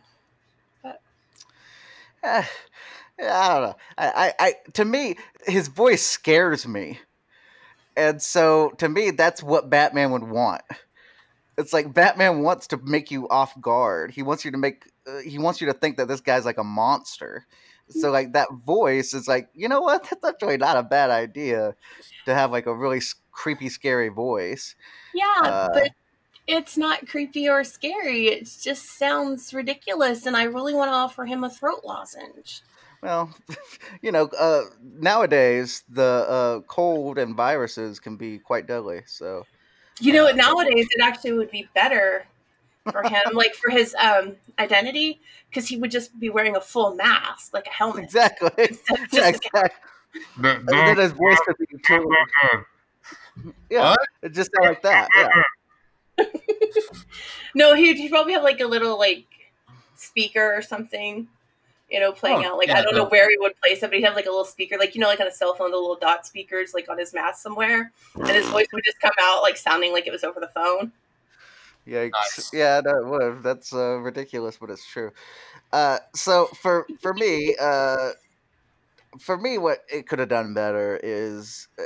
Eh, yeah, I don't know. I, I, I to me, his voice scares me, and so to me, that's what Batman would want. It's like Batman wants to make you off guard. He wants you to make. Uh, he wants you to think that this guy's like a monster. So like that voice is like, you know what? That's actually not a bad idea to have like a really s- creepy, scary voice. Yeah, Uh, but it's not creepy or scary. It just sounds ridiculous, and I really want to offer him a throat lozenge. Well, you know, uh, nowadays the uh, cold and viruses can be quite deadly. So You know, Uh, nowadays it actually would be better for him, like for his um, identity, because he would just be wearing a full mask, like a helmet. exactly, Instead of yeah, just- exactly. And then his voice could be totally, yeah, What? it just sound like that. Yeah, No, he'd, he'd probably have like a little like speaker or something, you know, playing Oh, out. Like yeah, I don't know no. where he would place it, but he'd have like a little speaker, like you know, like on a cell phone, the little dot speakers, like on his mask somewhere, and his voice would just come out like sounding like it was over the phone. yeah, Nice. yeah. No, well, that's uh, ridiculous, but it's true. Uh, so for for me, uh, for me, what it could have done better is, uh,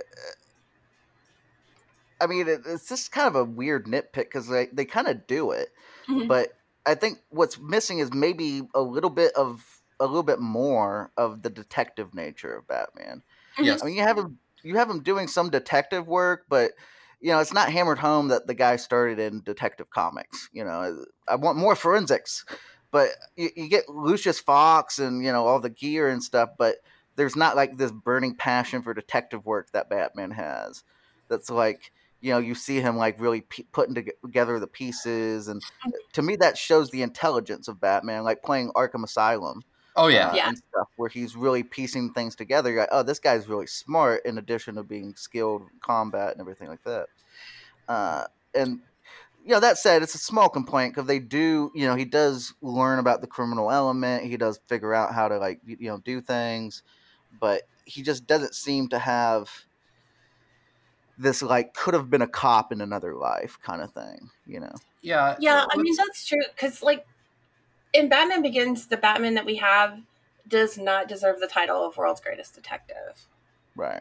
I mean, it, it's just kind of a weird nitpick because they they kind of do it. Mhm. But I think what's missing is maybe a little bit of a little bit more of the detective nature of Batman. Yes. I mean, you have him you have him doing some detective work, but you know, it's not hammered home that the guy started in Detective Comics. You know, I want more forensics, but you, you get Lucius Fox and you know all the gear and stuff, but there's not like this burning passion for detective work that Batman has. That's like, you know, you see him like really p- putting to- together the pieces, and to me that shows the intelligence of Batman, like playing Arkham Asylum. Oh yeah, uh, Yeah. and stuff, where he's really piecing things together. You're like, oh, this guy's really smart, in addition to being skilled in combat and everything like that. Uh, and you know, that said, it's a small complaint because they do, you know, he does learn about the criminal element. He does figure out how to like, y- you know, do things, but he just doesn't seem to have this like could have been a cop in another life kind of thing, you know. yeah, Yeah, I mean let's- that's true because like in Batman Begins, the Batman that we have does not deserve the title of world's greatest detective. Right.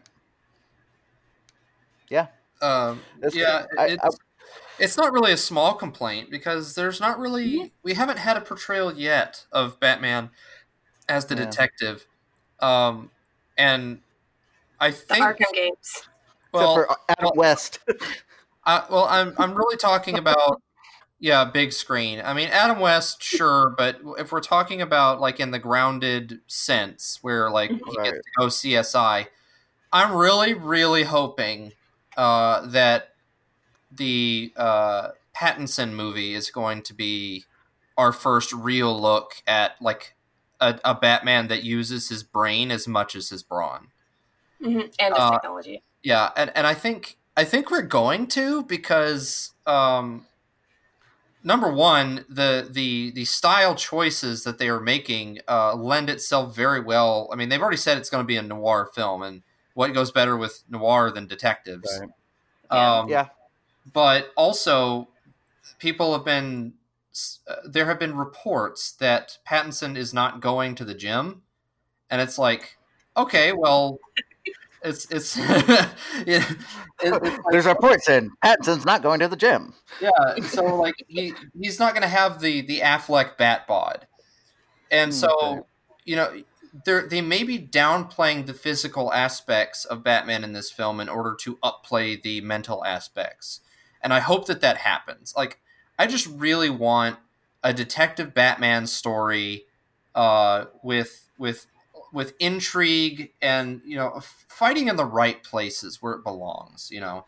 Yeah. Um, That's yeah, I, it's I, it's not really a small complaint because there's not really Mhm. we haven't had a portrayal yet of Batman as the Yeah. detective, um, and I The think Arkham games. well, except for Adam well, West. I, well, I'm I'm really talking about yeah, big screen. I mean, Adam West, sure, but if we're talking about like in the grounded sense, where like Mhm. he Right. gets to go C S I, I'm really, really hoping uh, that the uh, Pattinson movie is going to be our first real look at like a, a Batman that uses his brain as much as his brawn. Mhm. And his Uh, technology. Yeah, and, and I think I think we're going to because um, number one, the the the style choices that they are making uh, lend itself very well. I mean, they've already said it's going to be a noir film, and what goes better with noir than detectives? Right. Yeah. Um, Yeah. But also, people have been uh, there have been reports that Pattinson is not going to the gym, and it's like, okay, well, it's it's it, it, it's like, There's reports in Pattinson's not going to the gym. yeah, so like he he's not going to have the the Affleck bat bod, and Mm, so okay. you know they they may be downplaying the physical aspects of Batman in this film in order to upplay the mental aspects, and I hope that that happens. Like, I just really want a detective Batman story uh, with with with intrigue and you know fighting in the right places where it belongs. You know.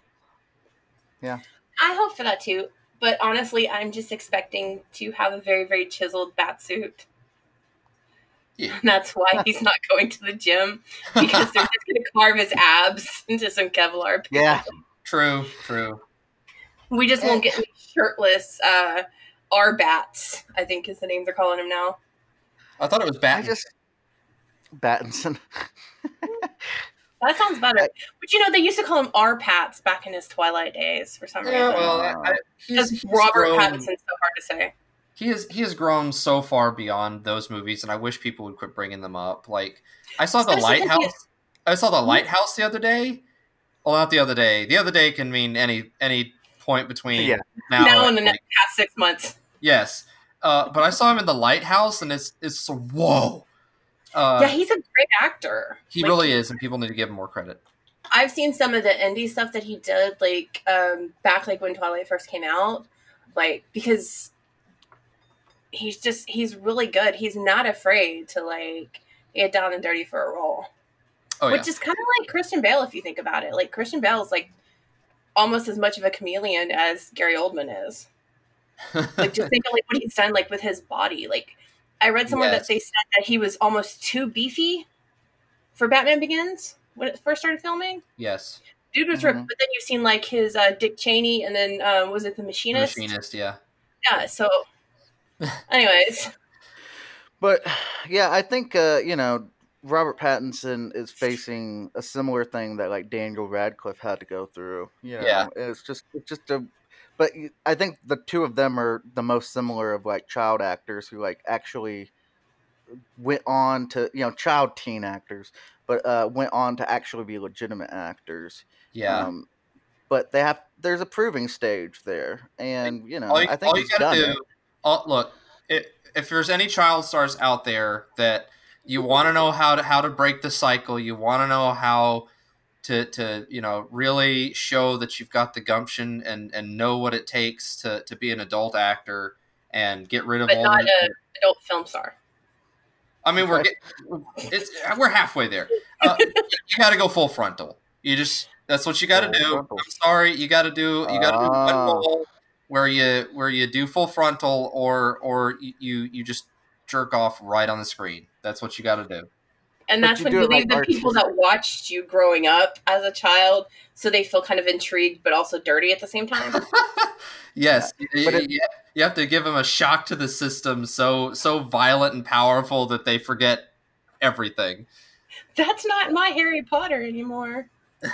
I hope for that too. But honestly, I'm just expecting to have a very, very chiseled bat suit. Yeah. And that's why he's not going to the gym. Because they're just going to carve his abs into some Kevlar. paper. Yeah. True. True. We just won't get any shirtless uh, R-bats, I think is the name they're calling him now. I thought it was I Batman. just Battinson. That sounds better. I- But you know, they used to call him R-Pats back in his Twilight days for some Yeah, reason. well, I, I, he's, Because he's Robert grown, Pattinson's so hard to say. he is he has grown so far beyond those movies, and I wish people would quit bringing them up. Like, I saw the Especially 'cause he- Lighthouse. I saw the Lighthouse the other day. Well, not the other day. The other day can mean any any point between Yeah. now, Now in the and, next past six months. yes. Uh, but I saw him in the Lighthouse, and it's it's whoa. Uh, Yeah, he's a great actor. he Like, really is, and people need to give him more credit. I've seen some of the indie stuff that he did, like um, back like when Twilight first came out, like because he's just he's really good. He's not afraid to like get down and dirty for a role, Oh which yeah, is kind of like Christian Bale if you think about it. Like Christian Bale is like almost as much of a chameleon as Gary Oldman is. Like just think of like what he's done like with his body. Like I read somewhere Yes. that they said that he was almost too beefy for Batman Begins when it first started filming. yes, Dude was ripped, Mhm. but then you've seen like his uh, Dick Cheney, and then um, was it the Machinist? machinist. Yeah, Yeah. So, anyways, But yeah, I think uh, you know, Robert Pattinson is facing a similar thing that like Daniel Radcliffe had to go through. You know, Yeah. it's just it's just a. But y- I think the two of them are the most similar of like child actors who like actually went on to, you know, child teen actors, but uh, went on to actually be legitimate actors. yeah. Um, but they have there's a proving stage there, and you know, all you, I think all you he's gotta done do, it. all, look, it, if there's any child stars out there that you want to know how to how to break the cycle, you want to know how to to you know really show that you've got the gumption and and know what it takes to to be an adult actor and get rid of but all not the an adult film star. I mean, we're Okay. get, it's we're halfway there. Uh, you got to go full frontal. You just that's what you got to Full do. frontal. I'm sorry, you got to do you got to do one Ah. roll where you where you do full frontal, or or you you, you just jerk off right on the screen. That's what you got to do. And But that's you when do you it, leave like, the people that watched you growing up as a child, so they feel kind of intrigued but also dirty at the same time. Yes, Yeah, y- but y- it- you you have to give them a shock to the system, so so violent and powerful that they forget everything. That's not my Harry Potter anymore.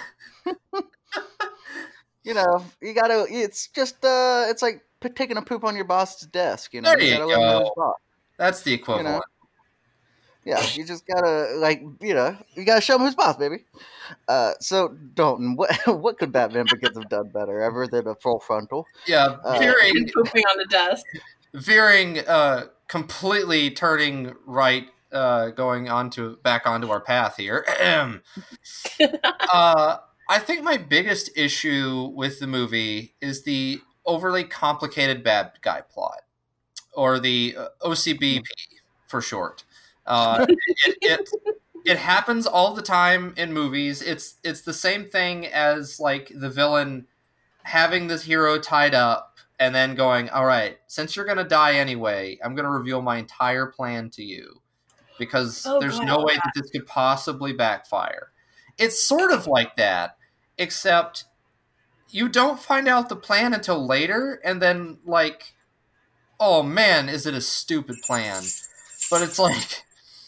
You know, you gotta. It's just. Uh, it's like p- taking a poop on your boss's desk. You know, There you you gotta let him know his go. boss. That's the You equivalent. know. Yeah, you just gotta like. You know, you gotta show him his boss, baby. Uh, so Dalton, what what could Batman Begins have done better ever than a full frontal? Yeah, Uh, veering And pooping on the desk. veering uh completely turning right, uh going onto back onto our path here. uh I think my biggest issue with the movie is the overly complicated bad guy plot, or the uh, O C B P for short. Uh it, it it happens all the time in movies. It's it's the same thing as like the villain having this hero tied up and then going, all right, since you're going to die anyway, I'm going to reveal my entire plan to you because Oh, there's God. no way that this could possibly backfire. It's sort of like that, except you don't find out the plan until later, and then, like, oh man, is it a stupid plan? But it's like,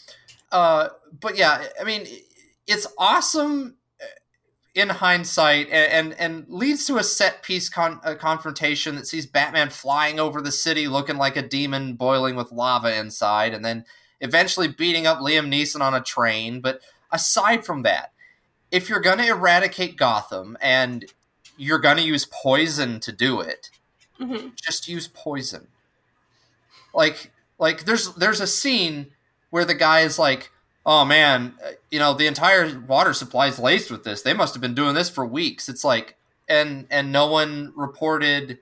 uh, but yeah, I mean, it's awesome in hindsight, and, and and leads to a set piece con- a confrontation that sees Batman flying over the city looking like a demon boiling with lava inside, and then eventually beating up Liam Neeson on a train. But aside from that, if you're going to eradicate Gotham and you're going to use poison to do it, Mm-hmm. just use poison. Like like there's there's a scene where the guy is like, oh man, you know, the entire water supply is laced with this. They must have been doing this for weeks. It's like, and and no one reported,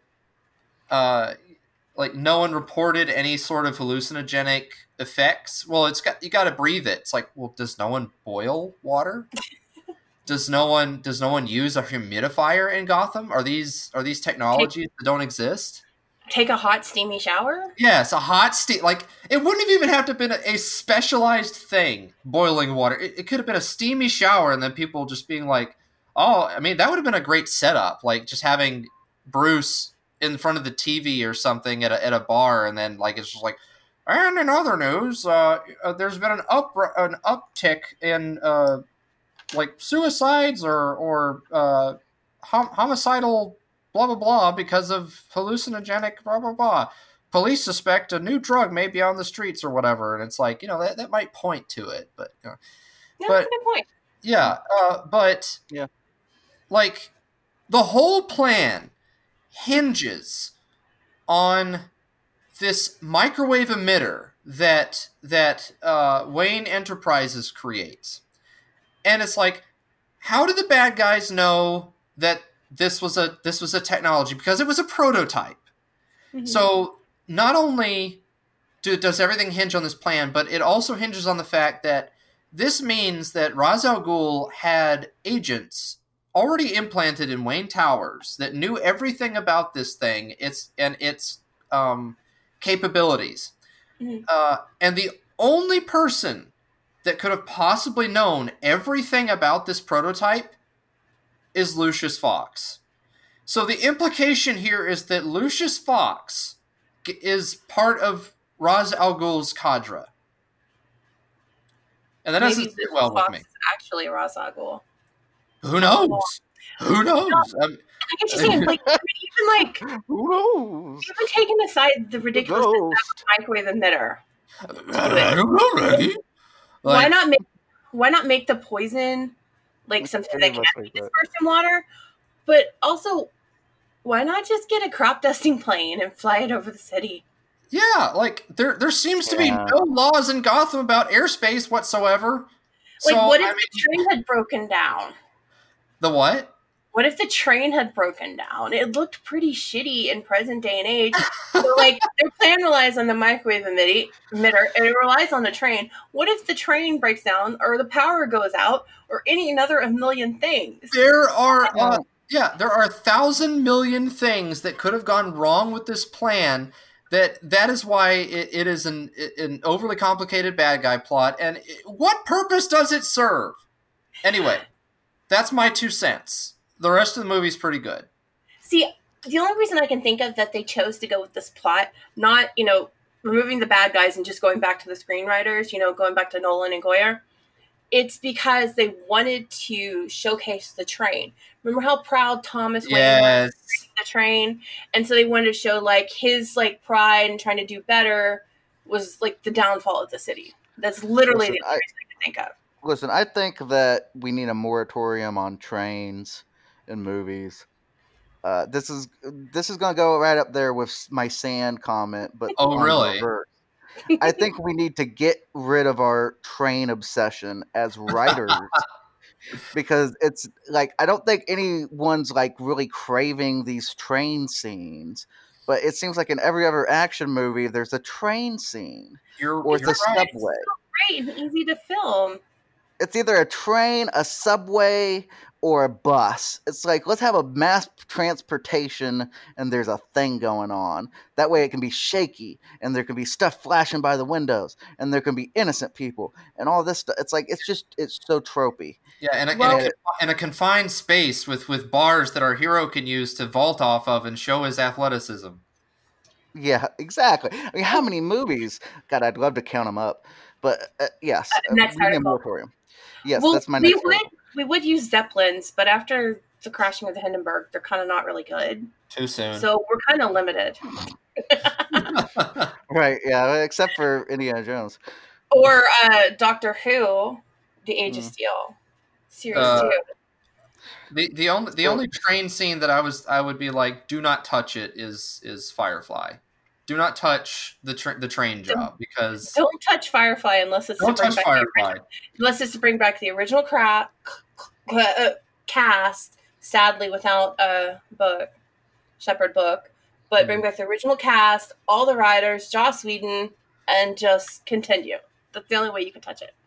uh, like no one reported any sort of hallucinogenic effects. Well, it's got you got to breathe it. It's like, well, does no one boil water? Does no one does no one use a humidifier in Gotham? Are these are these technologies that don't exist? Take a hot, steamy shower? Yes, a hot steam. Like, it wouldn't have even have to have been a, a specialized thing, boiling water. It, it could have been a steamy shower, and then people just being like, oh, I mean, that would have been a great setup. Like, just having Bruce in front of the T V or something at a, at a bar, and then, like, it's just like, and in other news, uh, uh, there's been an up an uptick in, uh, like, suicides or, or uh, hom- homicidal blah, blah, blah, because of hallucinogenic blah, blah, blah. Police suspect a new drug may be on the streets or whatever. And it's like, you know, that, that might point to it. But, you know, Yeah, But- that's a good point. yeah. Uh, but, Yeah. like, the whole plan hinges on this microwave emitter that, that uh, Wayne Enterprises creates. And it's like, how did the bad guys know that this was a this was a technology? Because it was a prototype. Mhm. So not only do, does everything hinge on this plan, but it also hinges on the fact that this means that Ra's al Ghul had agents already implanted in Wayne Towers that knew everything about this thing, its and its um, capabilities. Mhm. Uh, and the only person that could have possibly known everything about this prototype is Lucius Fox. So the implication here is that Lucius Fox g- is part of Ra's al Ghul's cadre. And that Maybe doesn't sit this well with Fox me. is actually Ra's al Ghul. Who knows? Who knows? Um, I get you saying, like, I mean, even like, Who knows? even taking aside the ridiculousness Ghost. of a microwave emitter, I don't know, Reggie. why Like, not make why not make the poison like something that Pretty can much be like that. dispersed in water? But also, why not just get a crop dusting plane and fly it over the city? yeah, like there there seems to be Yeah. no laws in Gotham about airspace whatsoever. Like, So, what if I the mean, train had broken down? the what? What if the train had broken down? It looked pretty shitty in present day and age. So, like, their plan relies on the microwave emitter, and it relies on the train. What if the train breaks down, or the power goes out, or any another a million things? There are, uh, yeah, there are a thousand million things that could have gone wrong with this plan. That that is why it, it is an an overly complicated bad guy plot. And it, what purpose does it serve? Anyway, that's my two cents. The rest of the movie's pretty good. See, the only reason I can think of that they chose to go with this plot, not, you know, removing the bad guys and just going back to the screenwriters, you know, going back to Nolan and Goyer, it's because they wanted to showcase the train. Remember how proud Thomas Wayne Yes. was of the train? And so they wanted to show, like, his, like, pride and trying to do better was, like, the downfall of the city. That's literally Listen, the only I- reason I can think of. Listen, I think that we need a moratorium on trains in movies. Uh, this is this is gonna go right up there with s- my sand comment, but Oh, on really? reverse. I think we need to get rid of our train obsession as writers because it's like I don't think anyone's like really craving these train scenes, but it seems like in every other action movie there's a train scene You're, or it's you're a right. subway. Great and easy to film. It's either a train, a subway, or a bus. It's like, let's have a mass transportation and there's a thing going on. That way it can be shaky and there can be stuff flashing by the windows and there can be innocent people and all this stuff. It's like, it's just, it's so tropey. Yeah, in a, Well- in, a, in a confined space with, with bars that our hero can use to vault off of and show his athleticism. Yeah, exactly. I mean, how many movies? God, I'd love to count them up. But uh, yes, Uh, next we need a article. moratorium. Yes, well, that's my we next would article. we would use Zeppelins, but after the crashing of the Hindenburg, they're kind of not really good. Too soon. So we're kind of limited. Right, yeah, except for Indiana Jones. Or uh, Doctor Who, The Age of Mm. Steel, series Uh, two. the the only the Well- only train scene that I was I would be like, do not touch it is is Firefly. Do not touch the tra- the train job because Don't touch Firefly unless it's don't to bring touch back the Firefly. original, unless it's to bring back the original cra- uh, cast. Sadly, without a book, Shepherd book, but bring back the original cast, all the writers, Joss Whedon, and just continue. That's the only way you can touch it.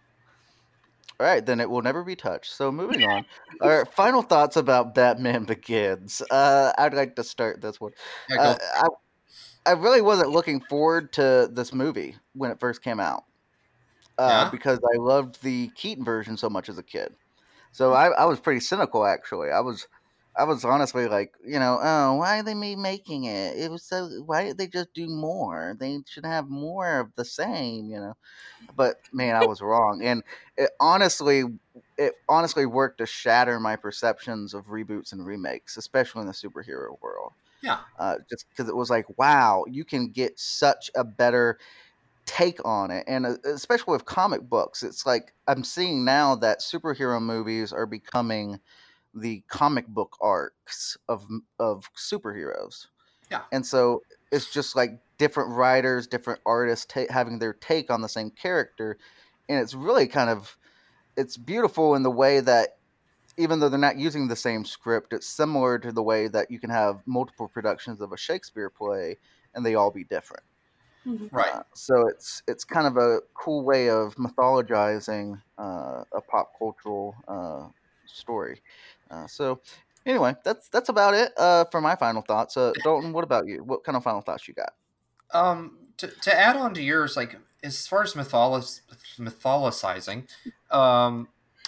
All right, then it will never be touched. So moving on. Our final thoughts about Batman Begins. Uh, I'd like to start this one. Yeah, go Uh, I, I really wasn't looking forward to this movie when it first came out uh, Yeah? because I loved the Keaton version so much as a kid. So I, I was pretty cynical, actually. I was, I was honestly like, you know, oh, why are they me making it? It was so. Why did they just do more? They should have more of the same, you know. But man, I was wrong, and it honestly, it honestly worked to shatter my perceptions of reboots and remakes, especially in the superhero world. Yeah. Uh, just because it was like, wow, you can get such a better take on it, and uh, especially with comic books, it's like I'm seeing now that superhero movies are becoming the comic book arcs of of superheroes. Yeah. And so it's just like different writers, different artists ta- having their take on the same character, and it's really kind of it's beautiful in the way that even though they're not using the same script, it's similar to the way that you can have multiple productions of a Shakespeare play and they all be different. Right. Uh, so it's it's kind of a cool way of mythologizing uh, a pop cultural uh, story. Uh, so anyway, that's that's about it uh, for my final thoughts. Uh, Dalton, what about you? What kind of final thoughts you got? Um, to, to add on to yours, like as far as mytholo- mythologizing, um,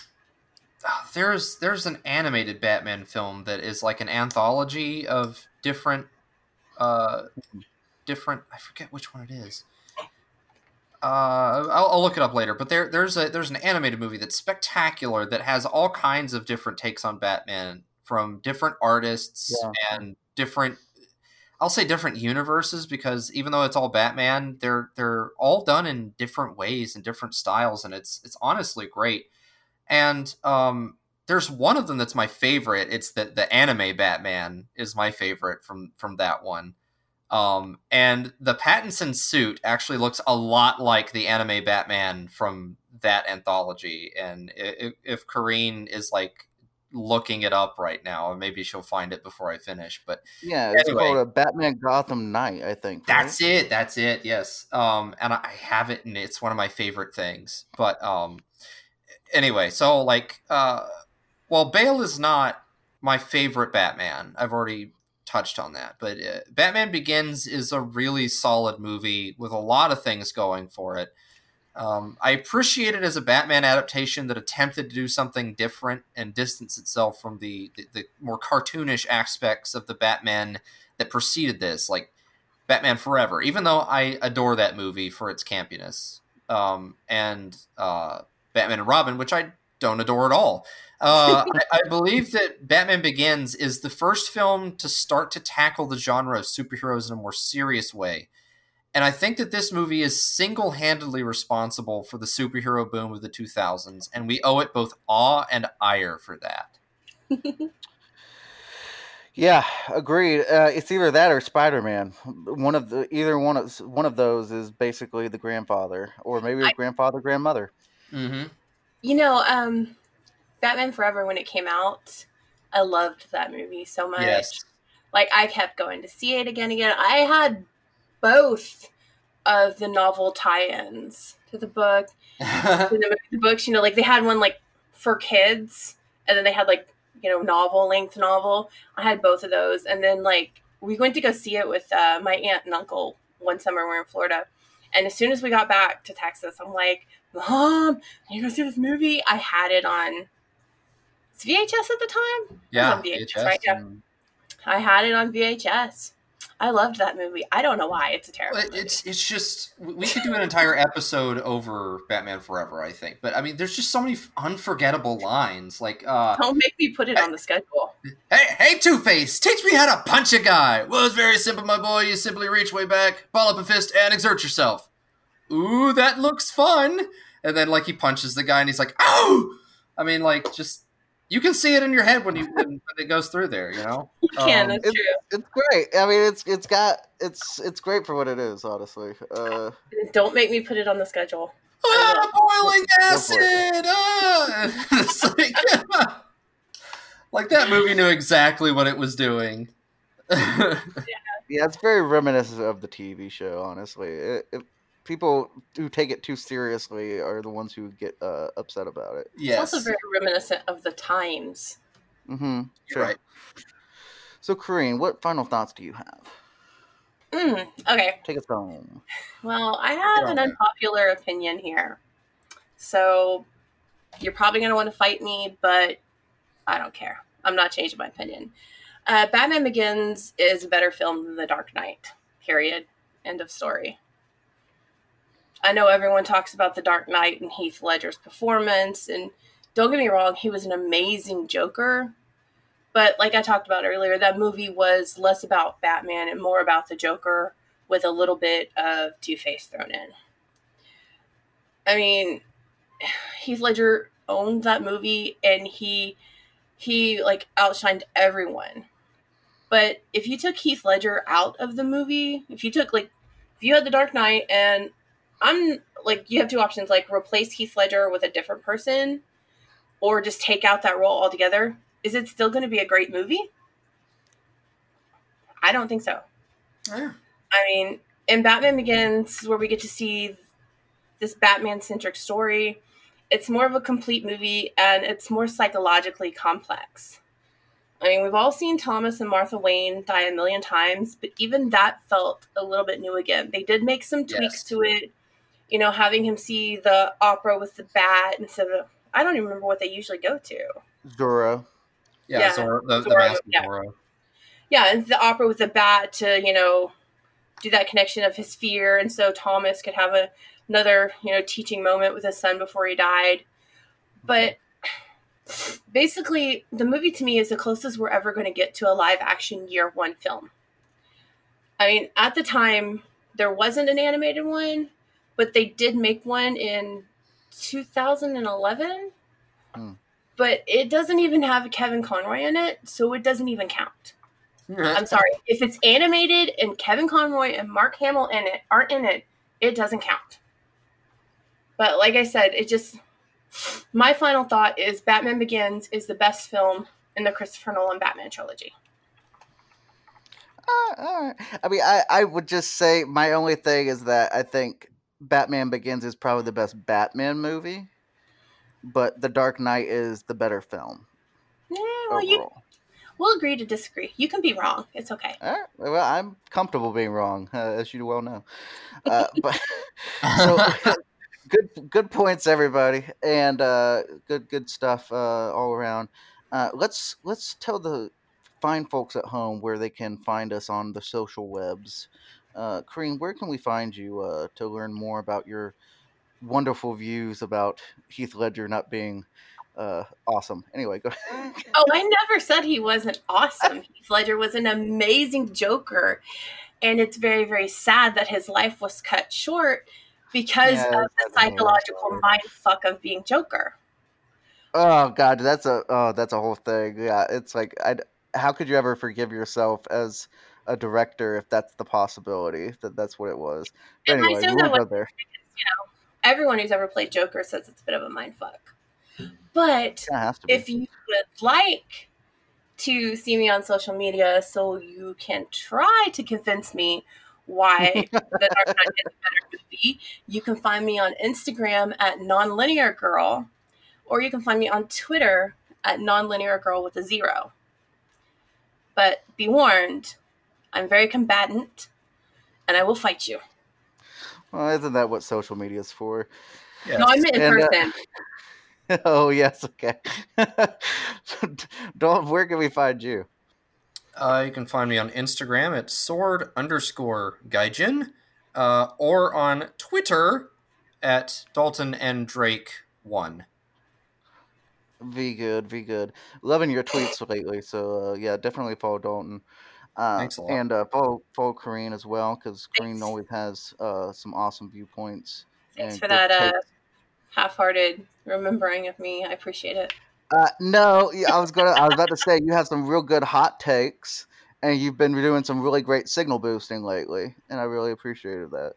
there's there's an animated Batman film that is like an anthology of different, uh, different. I forget which one it is. Uh, I'll, I'll look it up later. But there there's a there's an animated movie that's spectacular that has all kinds of different takes on Batman from different artists Yeah. and different. I'll say different universes because even though it's all Batman, they're they're all done in different ways and different styles, and it's it's honestly great. And um, there's one of them that's my favorite. It's the the anime Batman is my favorite from from that one. Um, and the Pattinson suit actually looks a lot like the anime Batman from that anthology. And if, if Kareen is like looking it up right now, and maybe she'll find it before I finish. But Yeah, it's anyway, called a Batman Gotham Knight, I think. that's right? it. That's it. Yes. Um, and I have it, and it's one of my favorite things. But um, anyway, so like, uh, well, Bale is not my favorite Batman. I've already touched on that, but uh, Batman Begins is a really solid movie with a lot of things going for it. Um, I appreciate it as a Batman adaptation that attempted to do something different and distance itself from the, the, the more cartoonish aspects of the Batman that preceded this, like Batman Forever, even though I adore that movie for its campiness, um, and uh, Batman and Robin, which I don't adore at all. Uh, I, I believe that Batman Begins is the first film to start to tackle the genre of superheroes in a more serious way. And I think that this movie is single-handedly responsible for the superhero boom of the two thousands, and we owe it both awe and ire for that. Yeah, agreed. Uh, it's either that or Spider-Man. One of the either one of one of those is basically the grandfather, or maybe the I, grandfather, grandmother. Mm-hmm. You know, um, Batman Forever, when it came out, I loved that movie so much. Yes. Like, I kept going to see it again and again. I had both of the novel tie-ins to the book. to the, the books, you know, like they had one like for kids, and then they had like, you know, novel length novel. I had both of those, and then like we went to go see it with uh, my aunt and uncle one summer. We were in Florida, and as soon as we got back to Texas, I'm like, Mom, you go see this movie? I had it on it's V H S at the time. Yeah, it was on V H S, V H S. right? Yeah, I had it on V H S. I loved that movie. I don't know why. It's a terrible Well, movie. It's it's just we could do an entire episode over Batman Forever, I think. But I mean, there's just so many unforgettable lines. Like, uh, don't make me put it on the schedule. hey, hey, Two-Face, teach me how to punch a guy. Well, it's very simple, my boy. You simply reach way back, ball up a fist, and exert yourself. Ooh, that looks fun. And then like he punches the guy, and he's like, "Ow!" I mean, like just. You can see it in your head when you when, when it goes through there, you know. You can, Um, that's It's, true. it's great. I mean, it's it's got it's it's great for what it is, honestly. Uh, Don't make me put it on the schedule. ah, boiling Go for it. acid! Ah! It's like, like that movie knew exactly what it was doing. yeah, it's very reminiscent of the T V show. Honestly, it, it, people who take it too seriously are the ones who get uh, upset about it. Yes, It's also very reminiscent of the times. Mm-hmm. you're right. So, Corrine, what final thoughts do you have? Mm, okay. Take us home. Well, I have Get on an there. unpopular opinion here. So you're probably going to want to fight me, but I don't care. I'm not changing my opinion. Uh, Batman Begins is a better film than The Dark Knight. Period. End of story. I know everyone talks about The Dark Knight and Heath Ledger's performance, and don't get me wrong, he was an amazing Joker. But like I talked about earlier, that movie was less about Batman and more about the Joker with a little bit of Two-Face thrown in. I mean, Heath Ledger owned that movie, and he he like outshined everyone. But if you took Heath Ledger out of the movie, if you took like if you had The Dark Knight, and I'm like, you have two options, like replace Heath Ledger with a different person or just take out that role altogether. Is it still going to be a great movie? I don't think so. Yeah. I mean, in Batman Begins, where we get to see this Batman-centric story, it's more of a complete movie, and it's more psychologically complex. I mean, we've all seen Thomas and Martha Wayne die a million times, but even that felt a little bit new again. They did make some tweaks Yes. to it, you know, having him see the opera with the bat instead of, I don't even remember what they usually go to. Zorro. Yeah, Yeah, Zorro, the, the Zorro, mask of yeah. Zorro. Yeah, and the opera with the bat to, you know, do that connection of his fear, and so Thomas could have a, another, you know, teaching moment with his son before he died. But basically, the movie to me is the closest we're ever going to get to a live-action year one film. I mean, at the time, there wasn't an animated one, but they did make one in two thousand eleven. Hmm. But it doesn't even have Kevin Conroy in it, so it doesn't even count. I'm sorry. If it's animated and Kevin Conroy and Mark Hamill in it aren't in it, it doesn't count. But like I said, it just My final thought is Batman Begins is the best film in the Christopher Nolan Batman trilogy. Uh, all right. I mean, I, I would just say my only thing is that I think Batman Begins is probably the best Batman movie, but The Dark Knight is the better film Yeah, well, you, overall. we'll agree to disagree. You can be wrong. It's okay. All right. Well, I'm comfortable being wrong, uh, as you well know. Uh, but so good, good points, everybody, and uh, good, good stuff uh, all around. Uh, let's let's tell the fine folks at home where they can find us on the social webs. Uh, Kareem, where can we find you uh, to learn more about your wonderful views about Heath Ledger not being uh, awesome? Anyway, go. Oh, I never said he wasn't awesome. Heath Ledger was an amazing Joker, and it's very, very sad that his life was cut short because Yeah, of the that's another psychological story. mind fuck of being Joker. Oh God, that's a oh that's a whole thing. Yeah, it's like I. How could you ever forgive yourself as a director if that's the possibility that that's what it was? But And I anyway, we assume that won't was go there. because, you know, everyone who's ever played Joker says it's a bit of a mind fuck. But It has to be. if you would like to see me on social media so you can try to convince me why The Dark Knight is a better movie, you can find me on Instagram at nonlinear girl, or you can find me on Twitter at nonlinear girl with a zero. But be warned, I'm very combatant, and I will fight you. Well, isn't that what social media is for? Yes. No, I meant in And, uh, person. Oh yes, okay. Don't. Where can we find you? Uh, you can find me on Instagram at sword underscore gaijin, uh, or on Twitter at Dalton and Drake one. Be good, be good. Loving your tweets lately, so uh, yeah, definitely follow Dalton. Uh, Thanks a lot. And uh, follow follow Kareen as well, because Kareen Thanks. always has uh, some awesome viewpoints. Thanks and for good that uh, takes. half-hearted remembering of me. I appreciate it. Uh, no, yeah, I was gonna. I was about to say you have some real good hot takes, and you've been doing some really great signal boosting lately, and I really appreciated that.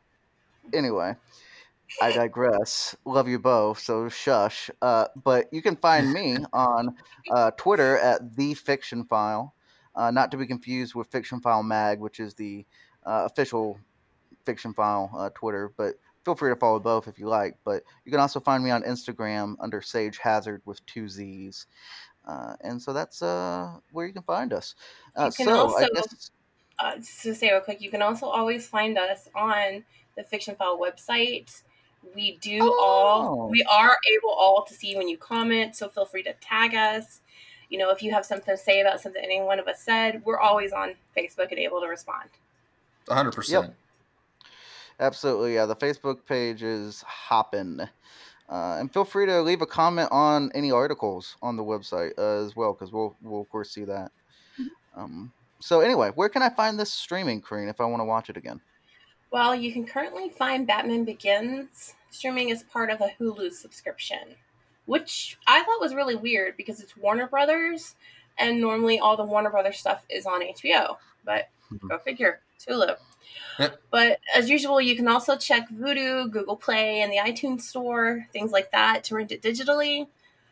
Anyway, I digress. Love you both, so shush. Uh, but you can find me on uh, Twitter at the Fiction File, uh, not to be confused with Fiction File Mag, which is the uh, official Fiction File uh, Twitter. But feel free to follow both if you like. But you can also find me on Instagram under Sage Hazard with two Z's. Uh, and so that's uh, where you can find us. Uh, You can so I also- guess Uh, just to say real quick, you can also always find us on the Fiction File website. We do Oh. all, we are able all to see when you comment, so feel free to tag us. You know, if you have something to say about something any one of us said, we're always on Facebook and able to respond. one hundred percent. absolutely, yeah. The Facebook page is hopping. Uh, and feel free to leave a comment on any articles on the website uh, as well, because we'll we'll of course see that. Um, so anyway, where can I find this streaming, Kareen, if I want to watch it again? Well, you can currently find Batman Begins streaming as part of a Hulu subscription, which I thought was really weird because it's Warner Brothers, and normally all the Warner Brothers stuff is on H B O. But Mhm. go figure, it's Hulu. Yep. But as usual, you can also check Vudu, Google Play, and the iTunes Store, things like that, to rent it digitally.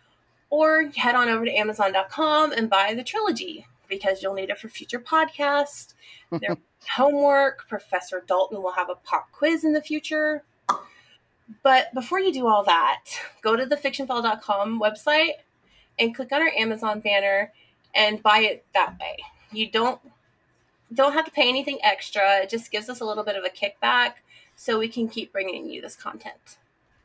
Or head on over to Amazon dot com and buy the trilogy, because you'll need it for future podcasts. Their homework. Professor Dalton will have a pop quiz in the future. But before you do all that, go to the fiction file dot com website and click on our Amazon banner and buy it that way. You don't don't have to pay anything extra. It just gives us a little bit of a kickback so we can keep bringing you this content.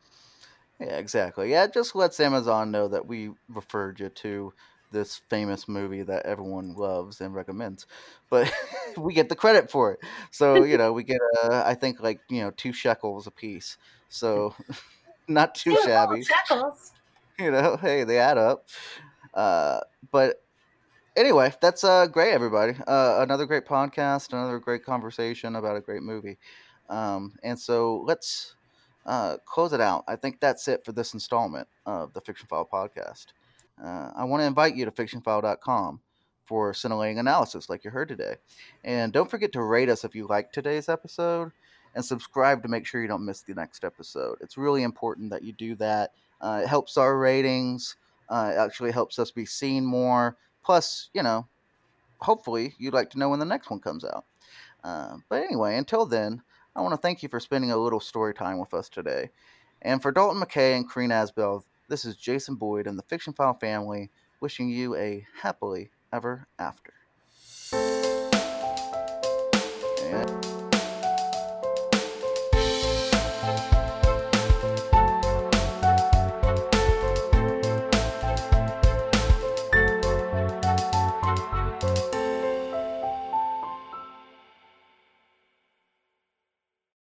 Yeah, exactly. Yeah, it just lets Amazon know that we referred you to this famous movie that everyone loves and recommends, but we get the credit for it. So you know, we get uh, I think like you know two shekels a piece. So not too Two shabby. shekels. You know, hey, they add up. Uh, but anyway, that's uh great, everybody. Uh, another great podcast, another great conversation about a great movie. Um, and so let's uh, close it out. I think that's it for this installment of the Fiction File podcast. Uh, I want to invite you to fiction file dot com for scintillating analysis like you heard today. And don't forget to rate us if you liked today's episode and subscribe to make sure you don't miss the next episode. It's really important that you do that. Uh, it helps our ratings. Uh, it actually helps us be seen more. Plus, you know, hopefully you'd like to know when the next one comes out. Uh, but anyway, until then, I want to thank you for spending a little story time with us today. And for Dalton McKay and Kareen Asbell, this is Jason Boyd and the Fiction File family wishing you a happily ever after. And